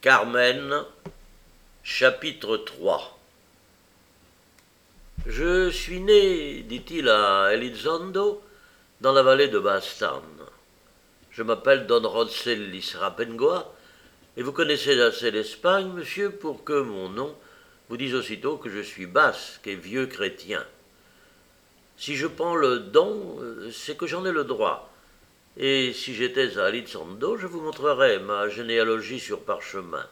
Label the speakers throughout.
Speaker 1: Carmen, chapitre 3. Je suis né, dit-il à Elizondo, dans la vallée de Baztán. Je m'appelle Don Ronceslis Rapengoa, et vous connaissez assez l'Espagne, monsieur, pour que mon nom vous dise aussitôt que je suis basque et vieux chrétien. Si je prends le don, c'est que j'en ai le droit. Et si j'étais à Elizondo, je vous montrerais ma généalogie sur parchemin.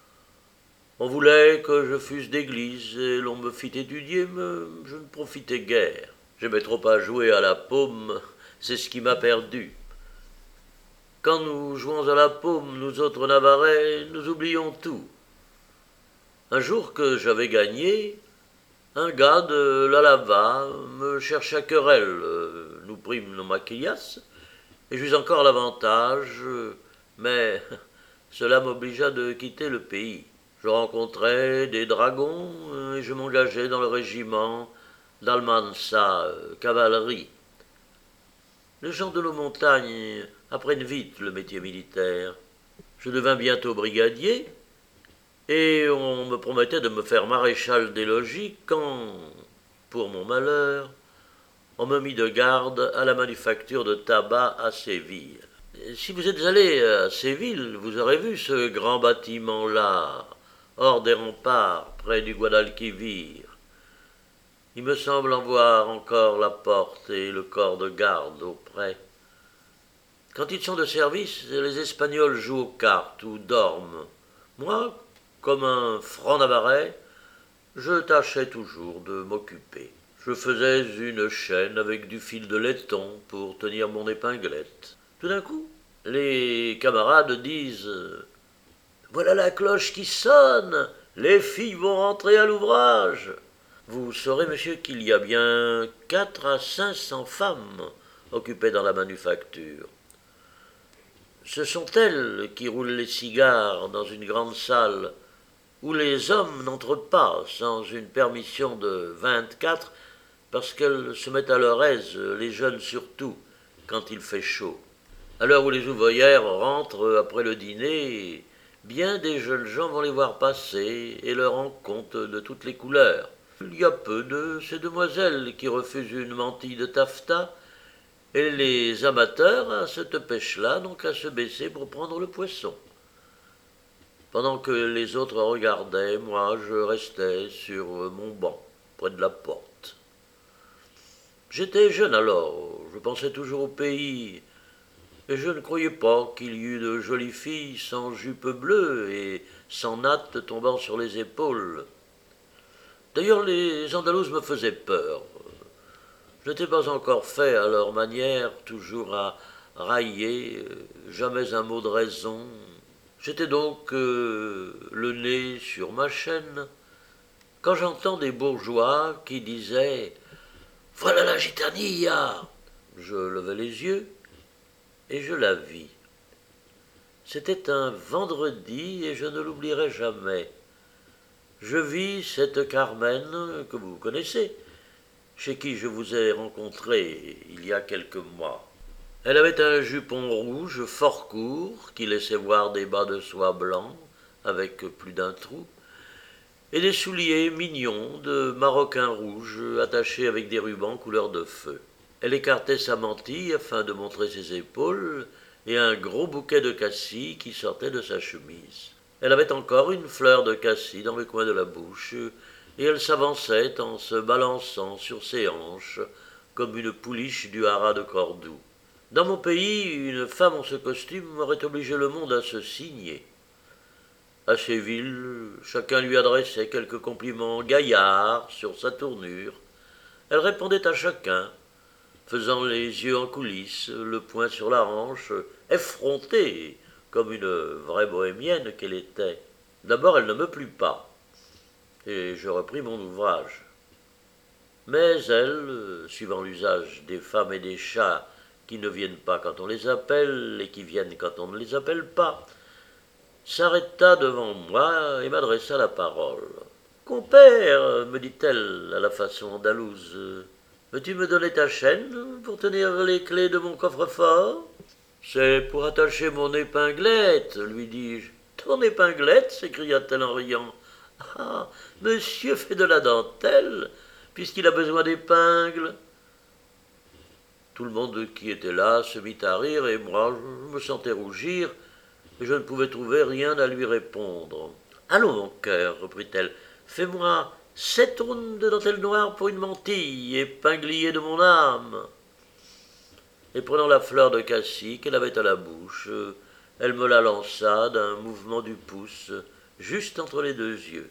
Speaker 1: On voulait que je fusse d'église, et l'on me fit étudier, mais je ne profitais guère. J'aimais trop à jouer à la paume, c'est ce qui m'a perdu. Quand nous jouons à la paume, nous autres Navarrais, nous oublions tout. Un jour que j'avais gagné, un gars de l'Alava me chercha querelle. Nous prîmes nos maquillas, et j'eus encore l'avantage, mais cela m'obligea de quitter le pays. Je rencontrai des dragons et je m'engageai dans le régiment d'Almansa, cavalerie. Les gens de nos montagnes apprennent vite le métier militaire. Je devins bientôt brigadier et on me promettait de me faire maréchal des logis quand, pour mon malheur, on me mit de garde à la manufacture de tabac à Séville. Si vous êtes allé à Séville, vous aurez vu ce grand bâtiment-là, hors des remparts, près du Guadalquivir. Il me semble en voir encore la porte et le corps de garde auprès. Quand ils sont de service, les Espagnols jouent aux cartes ou dorment. Moi, comme un franc navarrais, je tâchais toujours de m'occuper. Je faisais une chaîne avec du fil de laiton pour tenir mon épinglette. Tout d'un coup, les camarades disent « Voilà la cloche qui sonne, les filles vont rentrer à l'ouvrage !» Vous saurez, monsieur, qu'il y a bien 400 à 500 femmes occupées dans la manufacture. Ce sont elles qui roulent les cigares dans une grande salle où les hommes n'entrent pas sans une permission de 24 parce qu'elles se mettent à leur aise, les jeunes surtout, quand il fait chaud. À l'heure où les ouvrières rentrent après le dîner, bien des jeunes gens vont les voir passer et leur en compte de toutes les couleurs. Il y a peu de ces demoiselles qui refusent une mantille de taffetas, et les amateurs à cette pêche-là n'ont qu'à se baisser pour prendre le poisson. Pendant que les autres regardaient, moi je restais sur mon banc, près de la porte. J'étais jeune alors, je pensais toujours au pays, et je ne croyais pas qu'il y eût de jolies filles sans jupe bleue et sans nattes tombant sur les épaules. D'ailleurs, les Andalouses me faisaient peur. Je n'étais pas encore fait à leur manière, toujours à railler, jamais un mot de raison. J'étais donc le nez sur ma chaîne, quand j'entends des bourgeois qui disaient « Voilà la gitanilla !» Je levai les yeux et je la vis. C'était un vendredi et je ne l'oublierai jamais. Je vis cette Carmen que vous connaissez, chez qui je vous ai rencontré il y a quelques mois. Elle avait un jupon rouge fort court qui laissait voir des bas de soie blancs avec plus d'un trou, et des souliers mignons de maroquin rouge attachés avec des rubans couleur de feu. Elle écartait sa mantille afin de montrer ses épaules et un gros bouquet de cassis qui sortait de sa chemise. Elle avait encore une fleur de cassis dans le coin de la bouche, et elle s'avançait en se balançant sur ses hanches comme une pouliche du haras de Cordoue. Dans mon pays, une femme en ce costume aurait obligé le monde à se signer. À Séville, chacun lui adressait quelques compliments gaillards sur sa tournure. Elle répondait à chacun, faisant les yeux en coulisses, le poing sur la hanche, effrontée, comme une vraie bohémienne qu'elle était. D'abord, elle ne me plut pas, et je repris mon ouvrage. Mais elle, suivant l'usage des femmes et des chats qui ne viennent pas quand on les appelle et qui viennent quand on ne les appelle pas, s'arrêta devant moi et m'adressa la parole. « Compère, me dit-elle à la façon andalouse, veux-tu me donner ta chaîne pour tenir les clés de mon coffre-fort ?»« C'est pour attacher mon épinglette, lui dis-je. Ton épinglette s'écria-t-elle en riant. Ah, monsieur fait de la dentelle, puisqu'il a besoin d'épingles. Tout le monde qui était là se mit à rire, et moi, je me sentais rougir, et je ne pouvais trouver rien à lui répondre. Allons, mon cœur, reprit-elle, fais-moi 7 rondes de dentelle noire pour une mantille, épinglier de mon âme. Et prenant la fleur de cassis qu'elle avait à la bouche, elle me la lança d'un mouvement du pouce, juste entre les 2 yeux.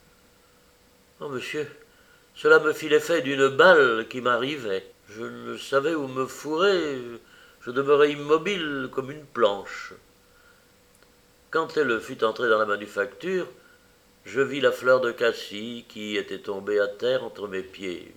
Speaker 1: Oh, monsieur, cela me fit l'effet d'une balle qui m'arrivait. Je ne savais où me fourrer, je demeurais immobile comme une planche. Quand elle fut entrée dans la manufacture, je vis la fleur de cassis qui était tombée à terre entre mes pieds.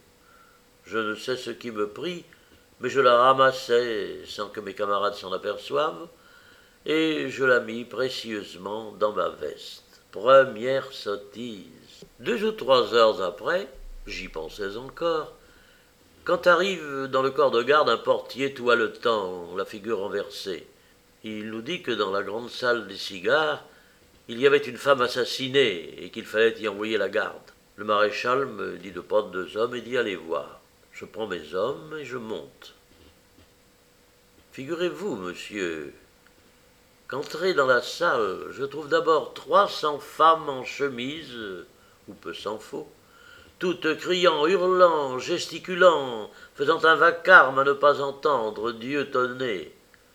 Speaker 1: Je ne sais ce qui me prit, mais je la ramassai sans que mes camarades s'en aperçoivent, et je la mis précieusement dans ma veste. Première sottise. 2 ou 3 heures après, j'y pensais encore, quand arrive dans le corps de garde un portier tout haletant, la figure renversée. Il nous dit que dans la grande salle des cigares, il y avait une femme assassinée et qu'il fallait y envoyer la garde. Le maréchal me dit de prendre 2 hommes et d'y aller voir. Je prends mes hommes et je monte. Figurez-vous, monsieur, qu'entré dans la salle, je trouve d'abord 300 femmes en chemise, ou peu s'en faut, toutes criant, hurlant, gesticulant, faisant un vacarme à ne pas entendre, Dieu tonné.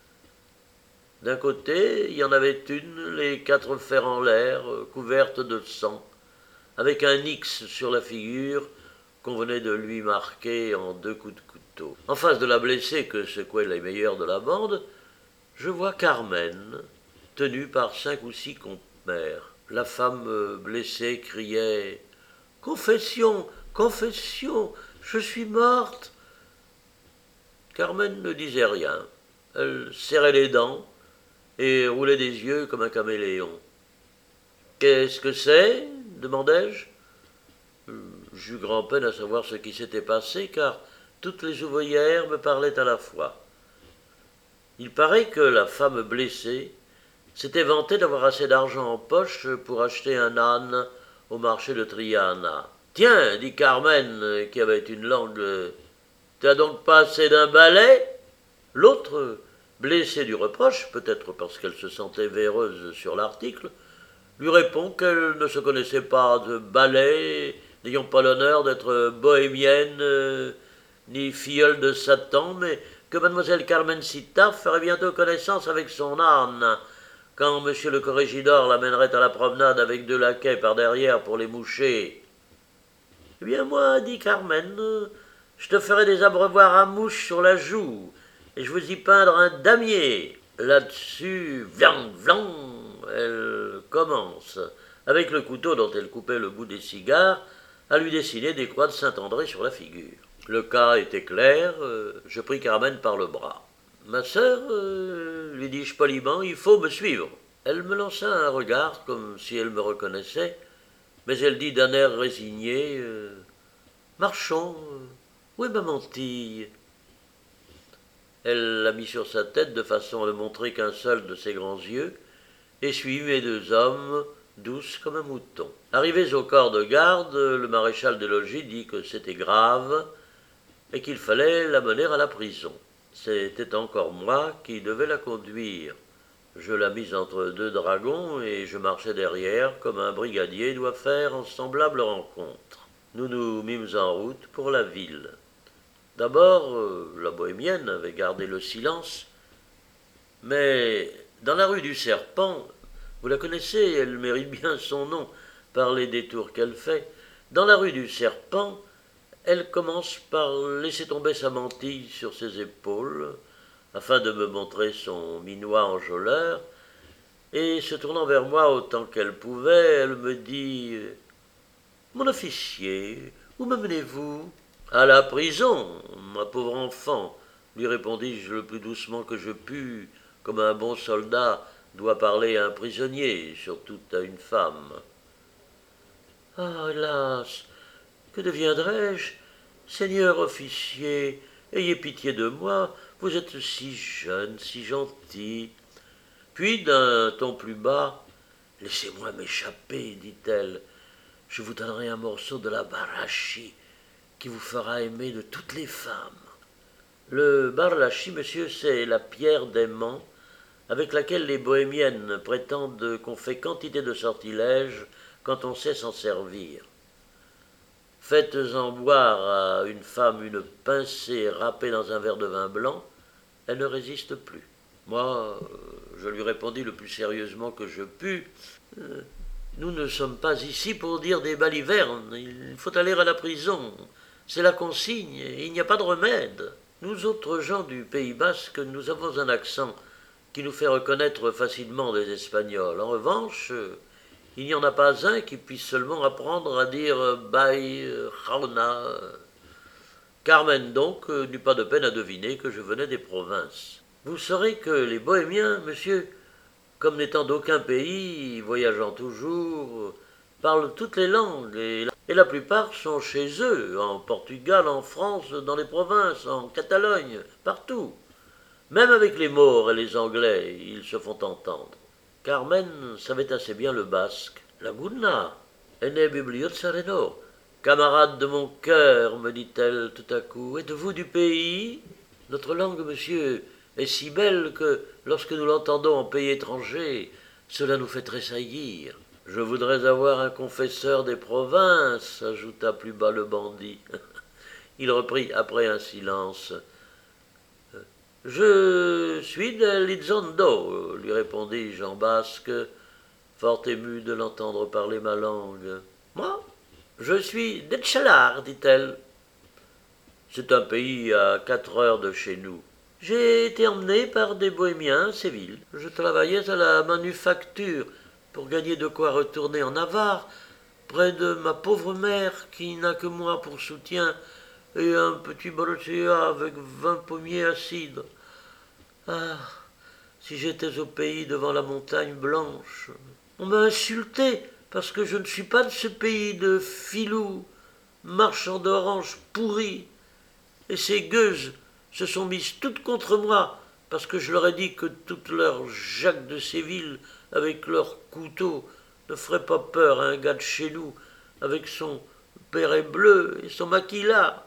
Speaker 1: D'un côté, il y en avait une, les 4 fers en l'air, couverte de sang, avec un X sur la figure qu'on venait de lui marquer en 2 coups de couteau. En face de la blessée que secouaient les meilleurs de la bande, je vois Carmen, tenue par 5 ou 6 compères. La femme blessée criait « Confession, confession, je suis morte !» Carmen ne disait rien. Elle serrait les dents et roulait des yeux comme un caméléon. « Qu'est-ce que c'est » demandai-je. J'eus grand-peine à savoir ce qui s'était passé, car toutes les ouvrières me parlaient à la fois. Il paraît que la femme blessée s'était vantée d'avoir assez d'argent en poche pour acheter un âne au marché de Triana. « Tiens, dit Carmen, qui avait une langue, t'as donc pas assez d'un balai ?» L'autre, blessée du reproche, peut-être parce qu'elle se sentait véreuse sur l'article, lui répond qu'elle ne se connaissait pas de balai, n'ayant pas l'honneur d'être bohémienne, ni filleule de Satan, mais que mademoiselle Carmencita ferait bientôt connaissance avec son âne, quand monsieur le corrégidor l'amènerait à la promenade avec 2 laquais par derrière pour les moucher. « Eh bien moi, dit Carmen, je te ferai des abreuvoirs à mouches sur la joue, et je vous y peindre un damier. » Là-dessus, vlang, vlang, elle commence, avec le couteau dont elle coupait le bout des cigares, à lui dessiner des croix de Saint-André sur la figure. Le cas était clair, je pris Carmen par le bras. « Ma sœur, lui dis-je poliment, il faut me suivre. » Elle me lança un regard comme si elle me reconnaissait, mais elle dit d'un air résigné, « Marchons, où est ma mantille ?» Elle la mit sur sa tête de façon à ne montrer qu'un seul de ses grands yeux, et suivit mes 2 hommes, douce comme un mouton. Arrivés au corps de garde, le maréchal des logis dit que c'était grave, et qu'il fallait la mener à la prison. C'était encore moi qui devais la conduire. Je la mis entre 2 dragons et je marchais derrière comme un brigadier doit faire en semblable rencontre. Nous nous mîmes en route pour la ville. D'abord, la bohémienne avait gardé le silence, mais dans la rue du Serpent, vous la connaissez, elle mérite bien son nom par les détours qu'elle fait, dans la rue du Serpent, elle commence par laisser tomber sa mantille sur ses épaules, afin de me montrer son minois enjôleur, et se tournant vers moi autant qu'elle pouvait, elle me dit « Mon officier, où m'amenez-vous » ?»« À la prison, ma pauvre enfant, lui répondis-je le plus doucement que je pus, comme un bon soldat doit parler à un prisonnier, surtout à une femme. « Ah, hélas, que deviendrai-je? Seigneur officier, ayez pitié de moi, vous êtes si jeune, si gentil. » Puis d'un ton plus bas, Laissez-moi m'échapper, dit-elle. Je vous donnerai un morceau de la barachi qui vous fera aimer de toutes les femmes. Le barlachi, monsieur, c'est la pierre d'aimant avec laquelle les bohémiennes prétendent qu'on fait quantité de sortilèges quand on sait s'en servir. Faites-en boire à une femme une pincée râpée dans un verre de vin blanc, elle ne résiste plus. Moi, je lui répondis le plus sérieusement que je pus. Nous ne sommes pas ici pour dire des balivernes, il faut aller à la prison. C'est la consigne, et il n'y a pas de remède. Nous autres gens du Pays Basque, nous avons un accent qui nous fait reconnaître facilement des Espagnols. En revanche, il n'y en a pas un qui puisse seulement apprendre à dire Bay, Jauna. Carmen donc n'eut pas de peine à deviner que je venais des provinces. Vous saurez que les Bohémiens, monsieur, comme n'étant d'aucun pays, voyageant toujours, parlent toutes les langues, et la plupart sont chez eux, en Portugal, en France, dans les provinces, en Catalogne, partout. Même avec les Maures et les Anglais, ils se font entendre. Carmen savait assez bien le basque. Laguna, ene bibliotzareno. Camarade de mon cœur, me dit-elle tout à coup, êtes-vous du pays? Notre langue, monsieur, est si belle que, lorsque nous l'entendons en pays étranger, cela nous fait tressaillir. Je voudrais avoir un confesseur des provinces, ajouta plus bas le bandit. Il reprit après un silence. Je suis de Lizondo, lui répondis-je en basque, fort ému de l'entendre parler ma langue. Moi, je suis d'Etchalar, dit-elle. C'est un pays à 4 heures de chez nous. J'ai été emmené par des bohémiens à Séville. Je travaillais à la manufacture pour gagner de quoi retourner en Navarre, près de ma pauvre mère qui n'a que moi pour soutien et un petit brochea avec 20 pommiers à cidre. Ah, si j'étais au pays devant la montagne blanche. On m'a insulté parce que je ne suis pas de ce pays de filous, marchands d'oranges pourris. Et ces gueuses se sont mises toutes contre moi parce que je leur ai dit que toutes leurs Jacques de Séville avec leurs couteaux ne feraient pas peur à un gars de chez nous avec son béret bleu et son maquilla.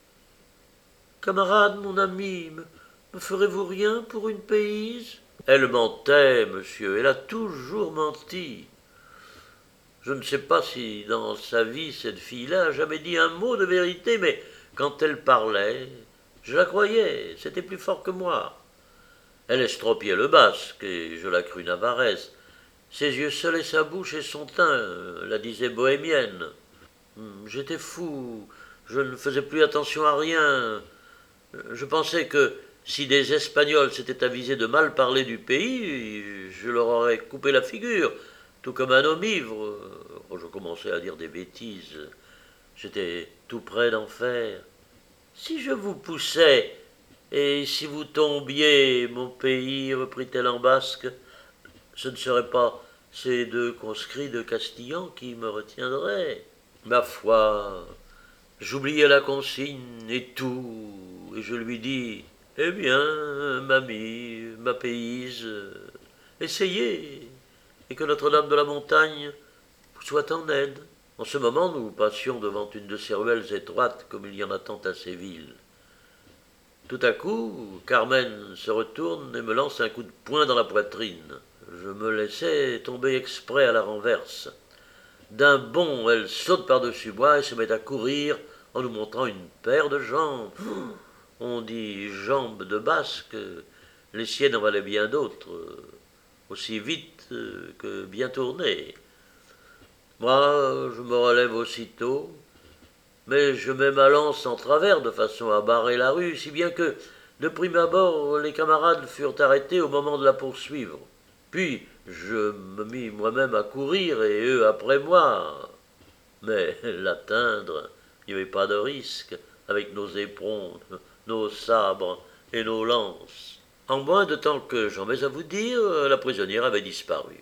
Speaker 1: Camarade, mon ami, me ferez-vous rien pour une payse? Elle mentait, monsieur, elle a toujours menti. Je ne sais pas si dans sa vie cette fille-là a jamais dit un mot de vérité, mais quand elle parlait, je la croyais, c'était plus fort que moi. Elle estropiait le basque, et je la crus navarraise. Ses yeux seuls et sa bouche et son teint la disaient bohémienne. J'étais fou, je ne faisais plus attention à rien. Je pensais que si des Espagnols s'étaient avisés de mal parler du pays, je leur aurais coupé la figure, tout comme un homme ivre. Je commençais à dire des bêtises. J'étais tout près d'en faire. Si je vous poussais, et si vous tombiez, mon pays, reprit-elle en basque, ce ne seraient pas ces 2 conscrits de Castillan qui me retiendraient. Ma foi, j'oubliais la consigne et tout, et je lui dis, eh bien, mamie, ma payse, essayez, et que Notre-Dame de la Montagne vous soit en aide. En ce moment, nous passions devant une de ces ruelles étroites comme il y en a tant à Séville. Tout à coup, Carmen se retourne et me lance un coup de poing dans la poitrine. Je me laissais tomber exprès à la renverse. D'un bond, elle saute par-dessus moi et se met à courir en nous montrant une paire de jambes. On dit jambes de basque, les siennes en valaient bien d'autres, aussi vite que bien tournées. Moi, je me relève aussitôt, mais je mets ma lance en travers de façon à barrer la rue, si bien que, de prime abord, les camarades furent arrêtés au moment de la poursuivre. Puis, je me mis moi-même à courir et eux après moi. Mais l'atteindre, il n'y avait pas de risque, avec nos éperons, nos sabres et nos lances. En moins de temps que j'en mets à vous dire, la prisonnière avait disparu.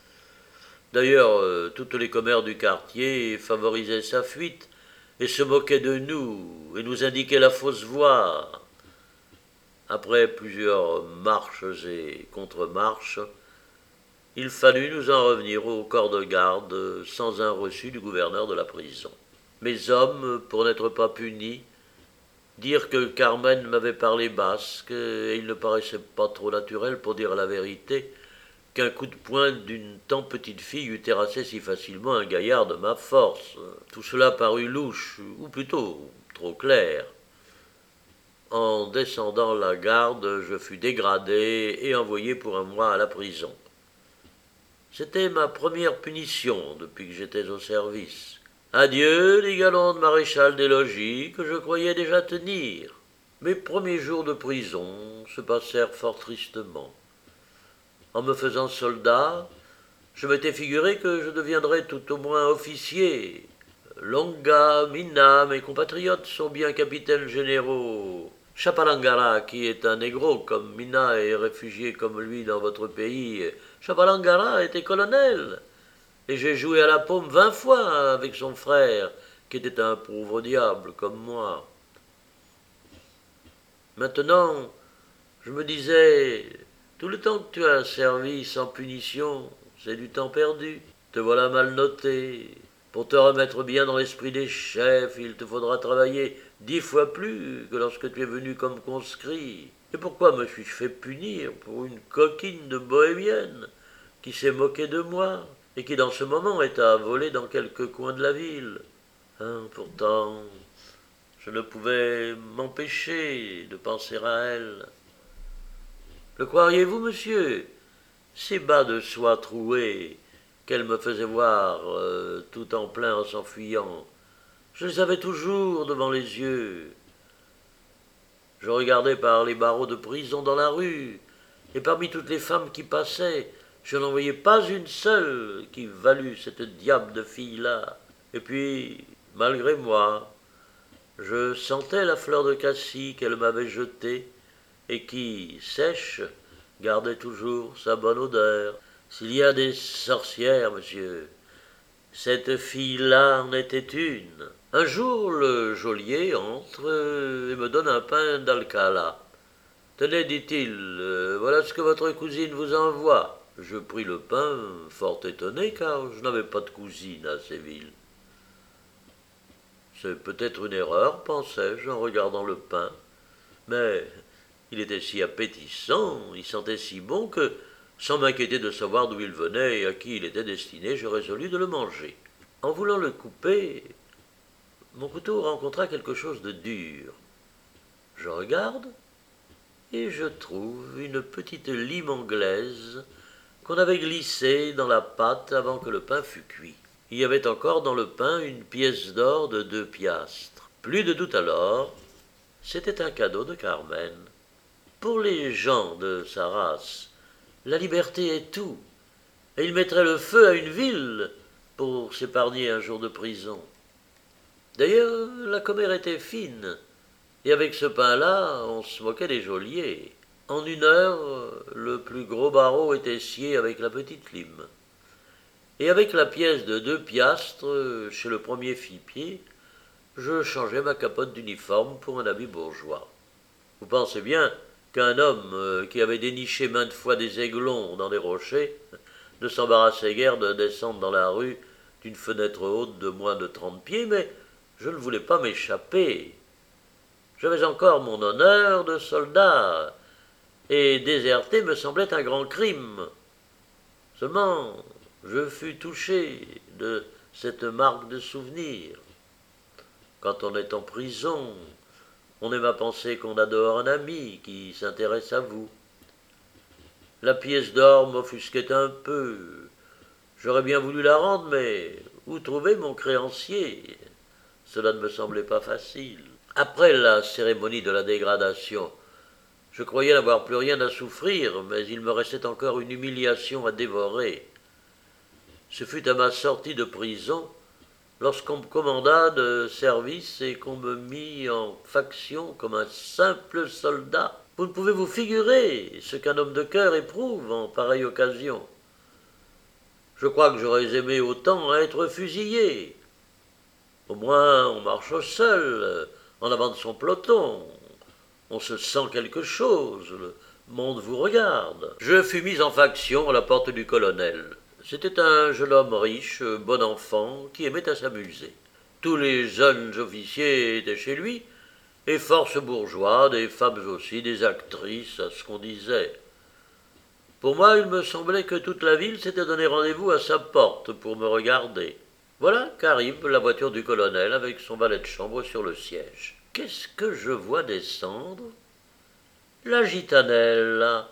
Speaker 1: D'ailleurs, toutes les commères du quartier favorisaient sa fuite et se moquaient de nous et nous indiquaient la fausse voie. Après plusieurs marches et contre-marches, Il fallut nous en revenir au corps de garde sans un reçu du gouverneur de la prison. Mes hommes, pour n'être pas punis, dirent que Carmen m'avait parlé basque et il ne paraissait pas trop naturel, pour dire la vérité, qu'un coup de poing d'une tant petite fille eût terrassé si facilement un gaillard de ma force. Tout cela parut louche, ou plutôt trop clair. En descendant la garde, je fus dégradé et envoyé pour un mois à la prison. C'était ma première punition depuis que j'étais au service. Adieu les galons de maréchal des logis que je croyais déjà tenir. Mes premiers jours de prison se passèrent fort tristement. En me faisant soldat, je m'étais figuré que je deviendrais tout au moins officier. Longa, Mina, mes compatriotes sont bien capitaines généraux. Chapalangara, qui est un négro comme Mina est réfugié comme lui dans votre pays, Chapalangara était colonel. Et j'ai joué à la paume 20 fois avec son frère, qui était un pauvre diable comme moi. Maintenant, je me disais, tout le temps que tu as servi sans punition, c'est du temps perdu. Te voilà mal noté. Pour te remettre bien dans l'esprit des chefs, il te faudra travailler 10 fois plus que lorsque tu es venu comme conscrit. Et pourquoi me suis-je fait punir pour une coquine de bohémienne qui s'est moquée de moi et qui dans ce moment est à voler dans quelque coin de la ville? Pourtant, je ne pouvais m'empêcher de penser à elle. Le croiriez-vous, monsieur? Ces bas de soie troués qu'elle me faisait voir tout en plein en s'enfuyant, je les avais toujours devant les yeux. Je regardais par les barreaux de prison dans la rue, et parmi toutes les femmes qui passaient, je n'en voyais pas une seule qui valût cette diable de fille-là. Et puis, malgré moi, je sentais la fleur de cassis qu'elle m'avait jetée, et qui, sèche, gardait toujours sa bonne odeur. S'il y a des sorcières, monsieur, cette fille-là en était une. Un jour, le geôlier entre et me donne un pain d'Alcala. Tenez, dit-il, voilà ce que votre cousine vous envoie. Je pris le pain, fort étonné, car je n'avais pas de cousine à Séville. C'est peut-être une erreur, pensais-je, en regardant le pain, mais il était si appétissant, il sentait si bon que, sans m'inquiéter de savoir d'où il venait et à qui il était destiné, je résolus de le manger. En voulant le couper, mon couteau rencontra quelque chose de dur. Je regarde et je trouve une petite lime anglaise qu'on avait glissée dans la pâte avant que le pain fût cuit. Il y avait encore dans le pain une pièce d'or de 2 piastres. Plus de doute alors, c'était un cadeau de Carmen. Pour les gens de sa race, la liberté est tout, et ils mettraient le feu à une ville pour s'épargner un jour de prison. D'ailleurs, la commère était fine, et avec ce pain-là, on se moquait des geôliers. En 1 heure, le plus gros barreau était scié avec la petite lime. Et avec la pièce de 2 piastres, chez le premier fipier, je changeai ma capote d'uniforme pour un habit bourgeois. Vous pensez bien qu'un homme qui avait déniché maintes fois des aiglons dans des rochers ne s'embarrassait guère de descendre dans la rue d'une fenêtre haute de moins de 30 pieds, mais je ne voulais pas m'échapper. J'avais encore mon honneur de soldat, et déserter me semblait un grand crime. Seulement, je fus touché de cette marque de souvenir. Quand on est en prison, on aime à penser qu'on a dehors un ami qui s'intéresse à vous. La pièce d'or m'offusquait un peu. J'aurais bien voulu la rendre, mais où trouver mon créancier? Cela ne me semblait pas facile. Après la cérémonie de la dégradation, je croyais n'avoir plus rien à souffrir, mais il me restait encore une humiliation à dévorer. Ce fut à ma sortie de prison, lorsqu'on me commanda de service et qu'on me mit en faction comme un simple soldat. Vous ne pouvez vous figurer ce qu'un homme de cœur éprouve en pareille occasion. Je crois que j'aurais aimé autant être fusillé. Au moins, on marche seul, en avant de son peloton. On se sent quelque chose. monde vous regarde. Je fus mis en faction à la porte du colonel. C'était un jeune homme riche, bon enfant, qui aimait à s'amuser. Tous les jeunes officiers étaient chez lui, et force bourgeois, des femmes aussi, des actrices, à ce qu'on disait. Pour moi, il me semblait que toute la ville s'était donné rendez-vous à sa porte pour me regarder. Voilà qu'arrive la voiture du colonel avec son valet de chambre sur le siège. Qu'est-ce que je vois descendre? La gitanelle.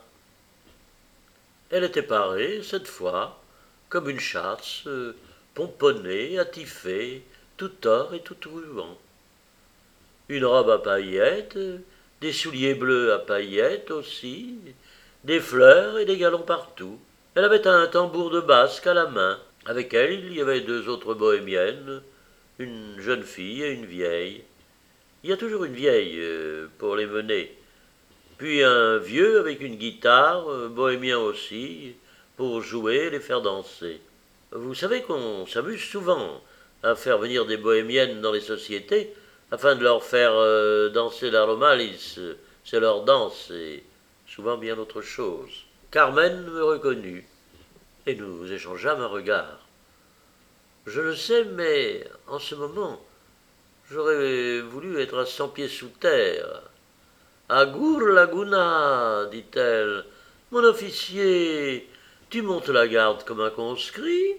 Speaker 1: Elle était parée, cette fois, comme une chasse, pomponnée, attifée, tout or et tout ruban. Une robe à paillettes, des souliers bleus à paillettes aussi, des fleurs et des galons partout. Elle avait un tambour de basque à la main. Avec elle, il y avait deux autres bohémiennes, une jeune fille et une vieille. Il y a toujours une vieille pour les mener. Puis un vieux avec une guitare, bohémien aussi, pour jouer et les faire danser. Vous savez qu'on s'amuse souvent à faire venir des bohémiennes dans les sociétés afin de leur faire danser la romalis. C'est leur danse et souvent bien autre chose. Carmen me reconnut et nous échangeâmes un regard. Je le sais, mais en ce moment, j'aurais voulu être à 100 pieds sous terre. Agour Laguna, dit-elle. Mon officier, tu montes la garde comme un conscrit?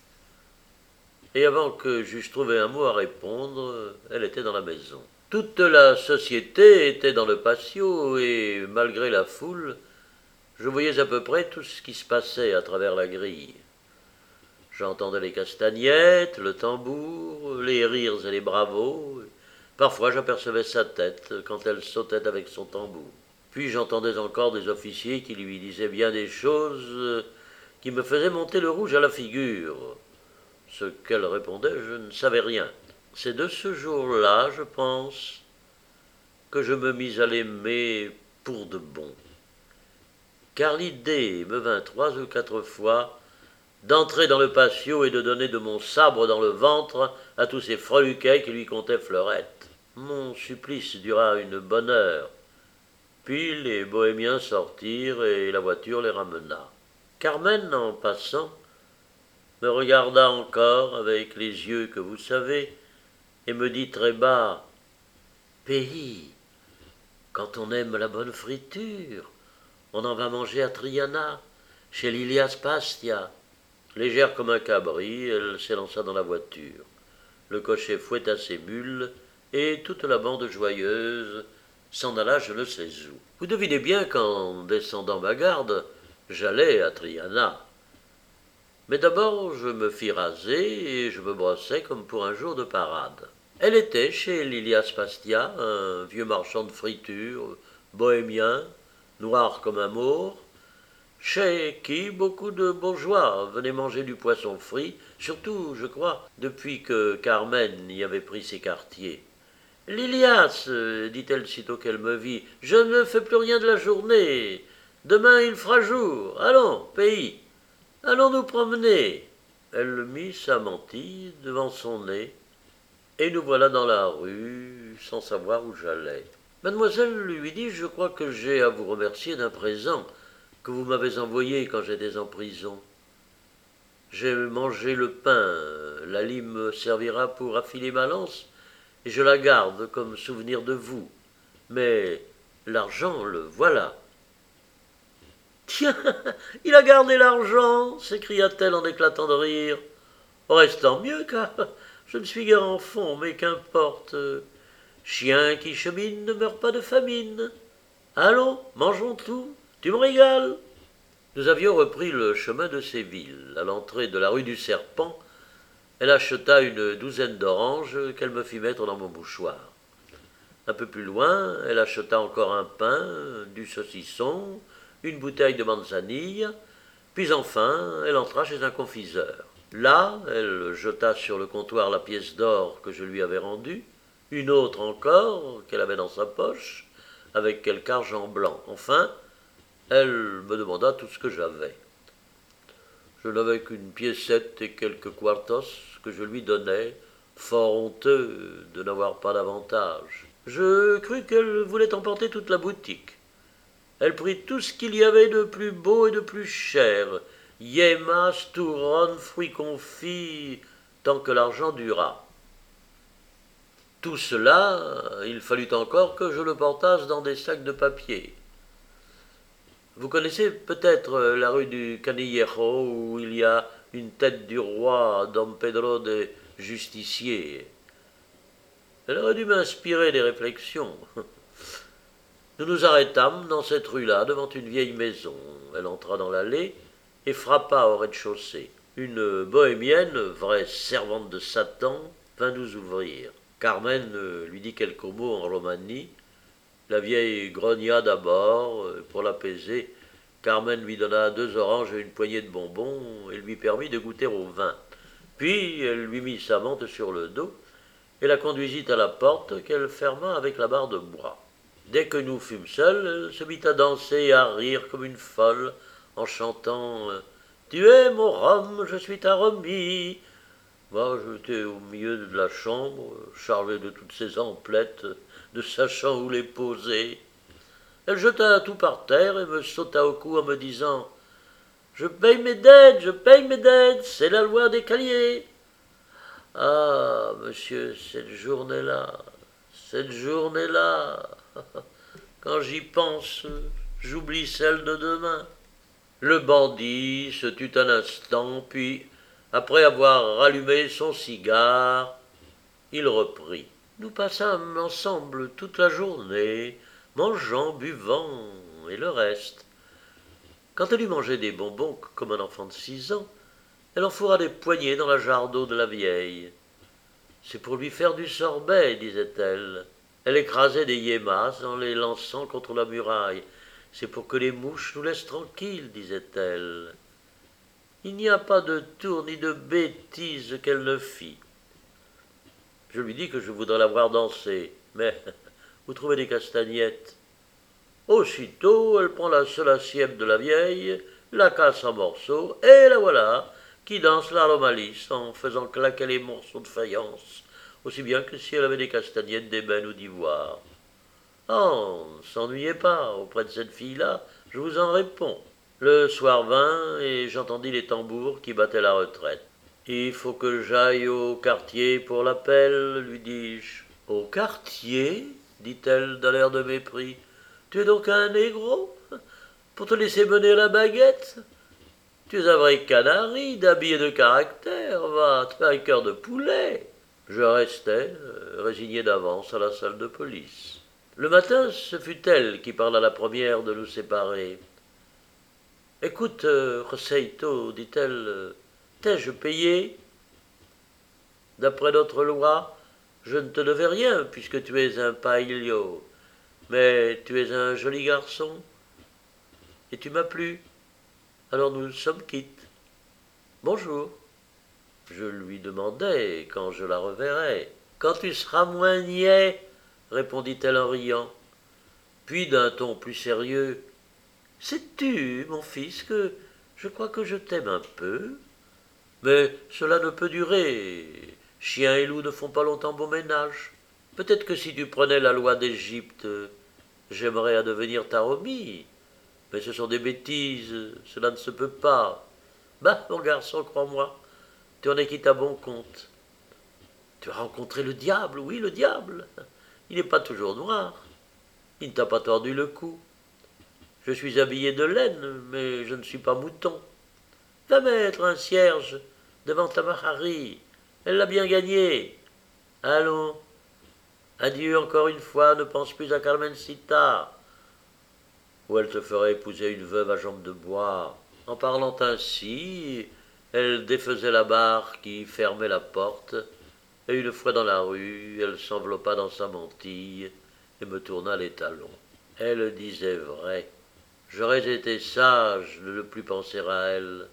Speaker 1: Et avant que j'eusse trouvé un mot à répondre, elle était dans la maison. Toute la société était dans le patio et, malgré la foule, je voyais à peu près tout ce qui se passait à travers la grille. J'entendais les castagnettes, le tambour, les rires et les bravos. Parfois j'apercevais sa tête quand elle sautait avec son tambour. Puis j'entendais encore des officiers qui lui disaient bien des choses qui me faisaient monter le rouge à la figure. Ce qu'elle répondait, je ne savais rien. C'est de ce jour-là, je pense, que je me mis à l'aimer pour de bon. Car l'idée me vint 3 ou 4 fois d'entrer dans le patio et de donner de mon sabre dans le ventre à tous ces freluquets qui lui contaient fleurettes. Mon supplice dura une bonne heure. Puis les bohémiens sortirent et la voiture les ramena. Carmen, en passant, me regarda encore avec les yeux que vous savez et me dit très bas: Pays, quand on aime la bonne friture, on en va manger à Triana, chez Lilias Pastia. Légère comme un cabri, elle s'élança dans la voiture. Le cocher fouetta ses mules, et toute la bande joyeuse s'en alla je ne sais où. Vous devinez bien qu'en descendant ma garde, j'allais à Triana. Mais d'abord je me fis raser et je me brossai comme pour un jour de parade. Elle était chez Lilias Pastia, un vieux marchand de friture, bohémien, noir comme un maure, chez qui beaucoup de bourgeois venaient manger du poisson frit, surtout, je crois, depuis que Carmen y avait pris ses quartiers. Lilias, dit-elle sitôt qu'elle me vit, je ne fais plus rien de la journée. Demain il fera jour. Allons, pays, allons nous promener. Elle mit sa mantille devant son nez, et nous voilà dans la rue, sans savoir où j'allais. Mademoiselle, lui dis-je, je crois que j'ai à vous remercier d'un présent que vous m'avez envoyé quand j'étais en prison. J'ai mangé le pain, la lime me servira pour affiler ma lance, et je la garde comme souvenir de vous. Mais l'argent, le voilà. Tiens, il a gardé l'argent, s'écria-t-elle en éclatant de rire. Restant mieux, car je ne suis guère enfant, mais qu'importe. Chien qui chemine ne meurt pas de famine. Allons, mangeons tout, tu me régales. Nous avions repris le chemin de Séville. À l'entrée de la rue du Serpent, elle acheta une douzaine d'oranges qu'elle me fit mettre dans mon mouchoir. Un peu plus loin, elle acheta encore un pain, du saucisson, une bouteille de manzanille, puis enfin, elle entra chez un confiseur. Là, elle jeta sur le comptoir la pièce d'or que je lui avais rendue, une autre encore qu'elle avait dans sa poche, avec quelque argent blanc. Enfin, elle me demanda tout ce que j'avais. Je n'avais qu'une piécette et quelques quartos que je lui donnai, fort honteux de n'avoir pas davantage. Je crus qu'elle voulait emporter toute la boutique. Elle prit tout ce qu'il y avait de plus beau et de plus cher, yémas, touronnes, fruits confits, tant que l'argent dura. Tout cela, il fallut encore que je le portasse dans des sacs de papier. Vous connaissez peut-être la rue du Canillejo où il y a une tête du roi Don Pedro de Justicier. Elle aurait dû m'inspirer des réflexions. Nous nous arrêtâmes dans cette rue-là devant une vieille maison. Elle entra dans l'allée et frappa au rez-de-chaussée. Une bohémienne, vraie servante de Satan, vint nous ouvrir. Carmen lui dit quelques mots en romani. La vieille grogna d'abord. Pour l'apaiser, Carmen lui donna 2 oranges et une poignée de bonbons et lui permit de goûter au vin. Puis elle lui mit sa mante sur le dos et la conduisit à la porte qu'elle ferma avec la barre de bois. Dès que nous fûmes seuls, elle se mit à danser et à rire comme une folle en chantant « Tu es mon rhum, je suis ta Romy ». Moi, j'étais au milieu de la chambre, chargé de toutes ces emplettes, ne sachant où les poser. Elle jeta tout par terre et me sauta au cou en me disant « Je paye mes dettes, c'est la loi des caliers ». Ah, monsieur, cette journée-là, quand j'y pense, j'oublie celle de demain. Le bandit se tut un instant, puis, après avoir rallumé son cigare, il reprit. Nous passâmes ensemble toute la journée, mangeant, buvant, et le reste. Quand elle eut mangé des bonbons comme un enfant de 6 ans, elle enfourra des poignées dans la jarre d'eau de la vieille. C'est pour lui faire du sorbet, disait-elle. Elle écrasait des yémas en les lançant contre la muraille. C'est pour que les mouches nous laissent tranquilles, disait-elle. Il n'y a pas de tour ni de bêtises qu'elle ne fit. Je lui dis que je voudrais la voir danser, mais vous trouvez des castagnettes. Aussitôt, elle prend la seule assiette de la vieille, la casse en morceaux, et la voilà, qui danse la romalis en faisant claquer les morceaux de faïence, aussi bien que si elle avait des castagnettes d'ébène ou d'ivoire. Oh, ne s'ennuyez pas auprès de cette fille-là, je vous en réponds. Le soir vint, et j'entendis les tambours qui battaient la retraite. Il faut que j'aille au quartier pour l'appel, lui dis-je. Au quartier dit-elle d'un air de mépris. Tu es donc un négro pour te laisser mener la baguette. Tu es un vrai canari d'habillé de caractère, va, tu as un cœur de poulet. Je restai, résigné d'avance, à la salle de police. Le matin, ce fut elle qui parla la première de nous séparer. Écoute, Joseito, dit-elle, t'ai-je payé? D'après notre loi, je ne te devais rien, puisque tu es un paillo. Mais tu es un joli garçon, et tu m'as plu. Alors nous sommes quittes. Bonjour. Je lui demandai quand je la reverrais. Quand tu seras moins niais, répondit-elle en riant. Puis d'un ton plus sérieux, sais-tu, mon fils, que je crois que je t'aime un peu, mais cela ne peut durer. Chien et loup ne font pas longtemps bon ménage. Peut-être que si tu prenais la loi d'Égypte, j'aimerais à devenir ta Romy. Mais ce sont des bêtises, cela ne se peut pas. Bah, mon garçon, crois-moi, tu en es quitte à bon compte. Tu as rencontré le diable, oui, le diable. Il n'est pas toujours noir. Il ne t'a pas tordu le cou. Je suis habillé de laine, mais je ne suis pas mouton. Va mettre un cierge devant ta Mahari. Elle l'a bien gagné. Allons, adieu encore une fois, ne pense plus à Carmencita, ou elle te ferait épouser une veuve à jambes de bois. En parlant ainsi, elle défaisait la barre qui fermait la porte, et une fois dans la rue, elle s'enveloppa dans sa mantille et me tourna les talons. Elle disait vrai. J'aurais été sage de ne plus penser à elle.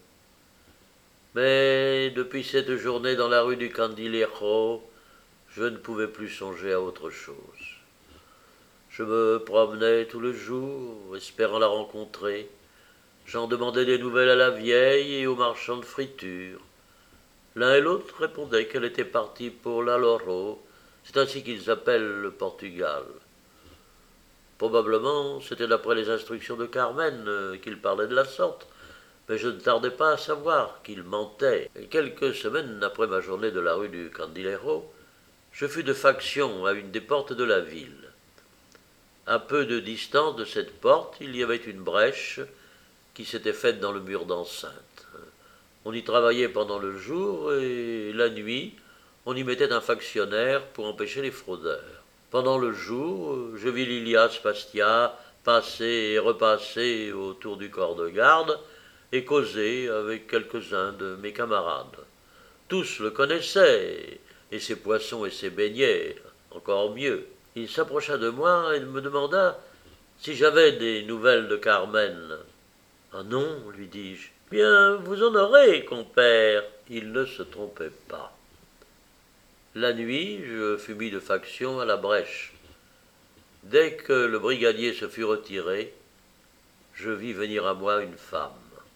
Speaker 1: Mais depuis cette journée dans la rue du Candilejo, je ne pouvais plus songer à autre chose. Je me promenais tout le jour, espérant la rencontrer. J'en demandais des nouvelles à la vieille et aux marchands de friture. L'un et l'autre répondaient qu'elle était partie pour la Loro, c'est ainsi qu'ils appellent le Portugal. Probablement, c'était d'après les instructions de Carmen qu'il parlait de la sorte, mais je ne tardais pas à savoir qu'il mentait. Et quelques semaines après ma journée de la rue du Candilejo, je fus de faction à une des portes de la ville. À peu de distance de cette porte, il y avait une brèche qui s'était faite dans le mur d'enceinte. On y travaillait pendant le jour et la nuit, on y mettait un factionnaire pour empêcher les fraudeurs. Pendant le jour, je vis Lilias Pastia passer et repasser autour du corps de garde et causer avec quelques-uns de mes camarades. Tous le connaissaient, et ses poissons et ses beignets, encore mieux. Il s'approcha de moi et me demanda si j'avais des nouvelles de Carmen. Ah non, lui dis-je. Bien, vous en aurez, compère. Il ne se trompait pas. La nuit, je fus mis de faction à la brèche. Dès que le brigadier se fut retiré, je vis venir à moi une femme.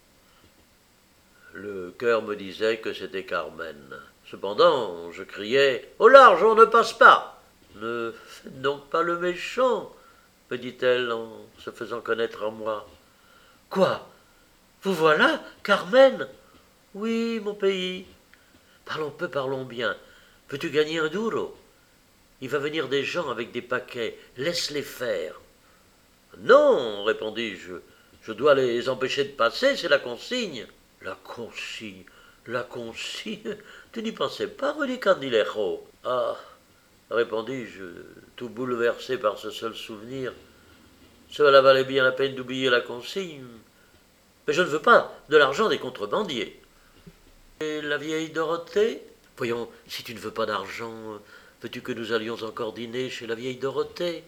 Speaker 1: Le cœur me disait que c'était Carmen. Cependant, je criais « Au large, on ne passe pas !»« Ne faites donc pas le méchant !» me dit-elle en se faisant connaître à moi. « Quoi ? Vous voilà, Carmen ?»« Oui, mon pays. Parlons peu, parlons bien. Veux-tu gagner un duro ? Il va venir des gens avec des paquets. Laisse-les faire. »« Non, répondis-je. Je dois les empêcher de passer, c'est la consigne. » La consigne, la consigne. Tu n'y pensais pas, Rudy Candilejo? Ah, répondis-je, tout bouleversé par ce seul souvenir. Cela valait bien la peine d'oublier la consigne. Mais je ne veux pas de l'argent des contrebandiers. Et la vieille Dorothée? Voyons, si tu ne veux pas d'argent, veux-tu que nous allions encore dîner chez la vieille Dorothée?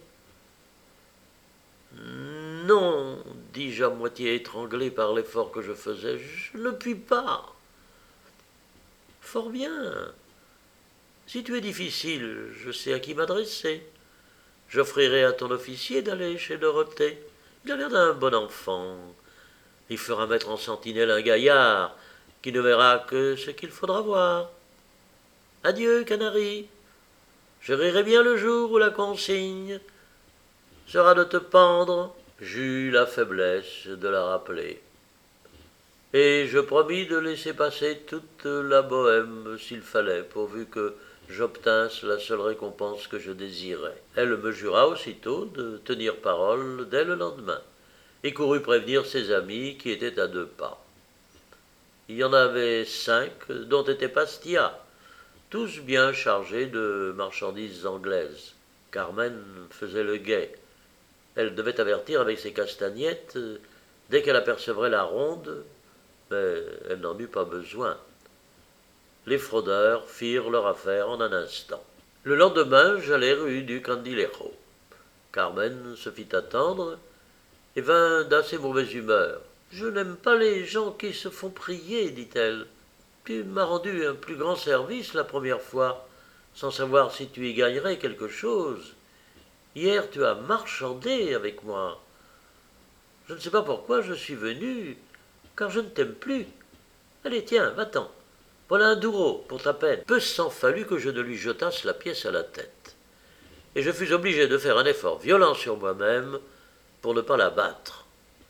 Speaker 1: Non, dis-je à moitié étranglé par l'effort que je faisais, je ne puis pas. Fort bien. Si tu es difficile, je sais à qui m'adresser. J'offrirai à ton officier d'aller chez Dorothée. Il a l'air d'un bon enfant. Il fera mettre en sentinelle un gaillard qui ne verra que ce qu'il faudra voir. Adieu, Canari. Je rirai bien le jour où la consigne sera de te pendre. J'eus la faiblesse de la rappeler. Et je promis de laisser passer toute la bohème s'il fallait, pourvu que j'obtinsse la seule récompense que je désirais. Elle me jura aussitôt de tenir parole dès le lendemain, et courut prévenir ses amis qui étaient à 2 pas. Il y en avait 5, dont était Pastia, tous bien chargés de marchandises anglaises. Carmen faisait le guet. Elle devait avertir avec ses castagnettes dès qu'elle apercevrait la ronde, mais elle n'en eut pas besoin. Les fraudeurs firent leur affaire en un instant. Le lendemain, j'allai rue du Candilejo. Carmen se fit attendre et vint d'assez mauvaise humeur. « Je n'aime pas les gens qui se font prier, dit-elle. Tu m'as rendu un plus grand service la première fois, sans savoir si tu y gagnerais quelque chose. Hier, tu as marchandé avec moi. Je ne sais pas pourquoi je suis venu, car je ne t'aime plus. Allez, tiens, va-t'en. Voilà un doureau pour ta peine. » Peu s'en fallut que je ne lui jetasse la pièce à la tête. Et je fus obligé de faire un effort violent sur moi-même pour ne pas la battre.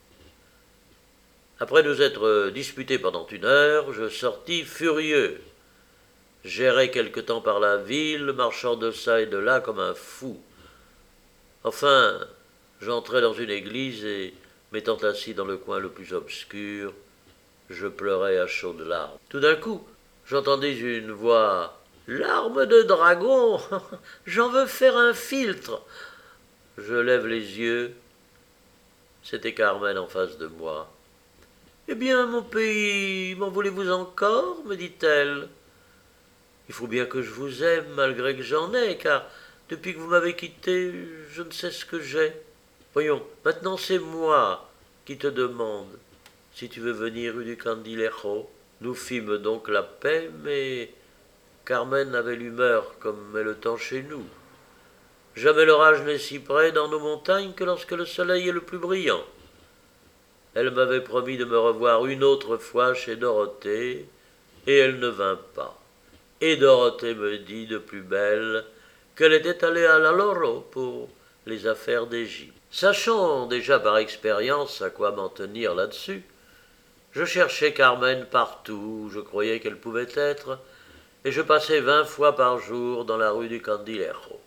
Speaker 1: Après nous être disputés pendant 1 heure, je sortis furieux. J'errai quelque temps par la ville, marchant de çà et de là comme un fou. Enfin, j'entrai dans une église et, m'étant assis dans le coin le plus obscur, je pleurais à chaudes larmes. Tout d'un coup, j'entendis une voix. « L'arme de dragon. J'en veux faire un philtre. » Je lève les yeux. C'était Carmen en face de moi. « Eh bien, mon pays, m'en voulez-vous encore ?» me dit-elle. « Il faut bien que je vous aime, malgré que j'en ai, car depuis que vous m'avez quitté, je ne sais ce que j'ai. Voyons, maintenant c'est moi qui te demande si tu veux venir rue du Candilejo. » Nous fîmes donc la paix, mais Carmen avait l'humeur comme est le temps chez nous. Jamais l'orage n'est si près dans nos montagnes que lorsque le soleil est le plus brillant. Elle m'avait promis de me revoir une autre fois chez Dorothée, et elle ne vint pas. Et Dorothée me dit de plus belle qu'elle était allée à la Loro pour les affaires d'Égypte. Sachant déjà par expérience à quoi m'en tenir là-dessus, je cherchais Carmen partout où je croyais qu'elle pouvait être, et je passais 20 fois par jour dans la rue du Candilejo.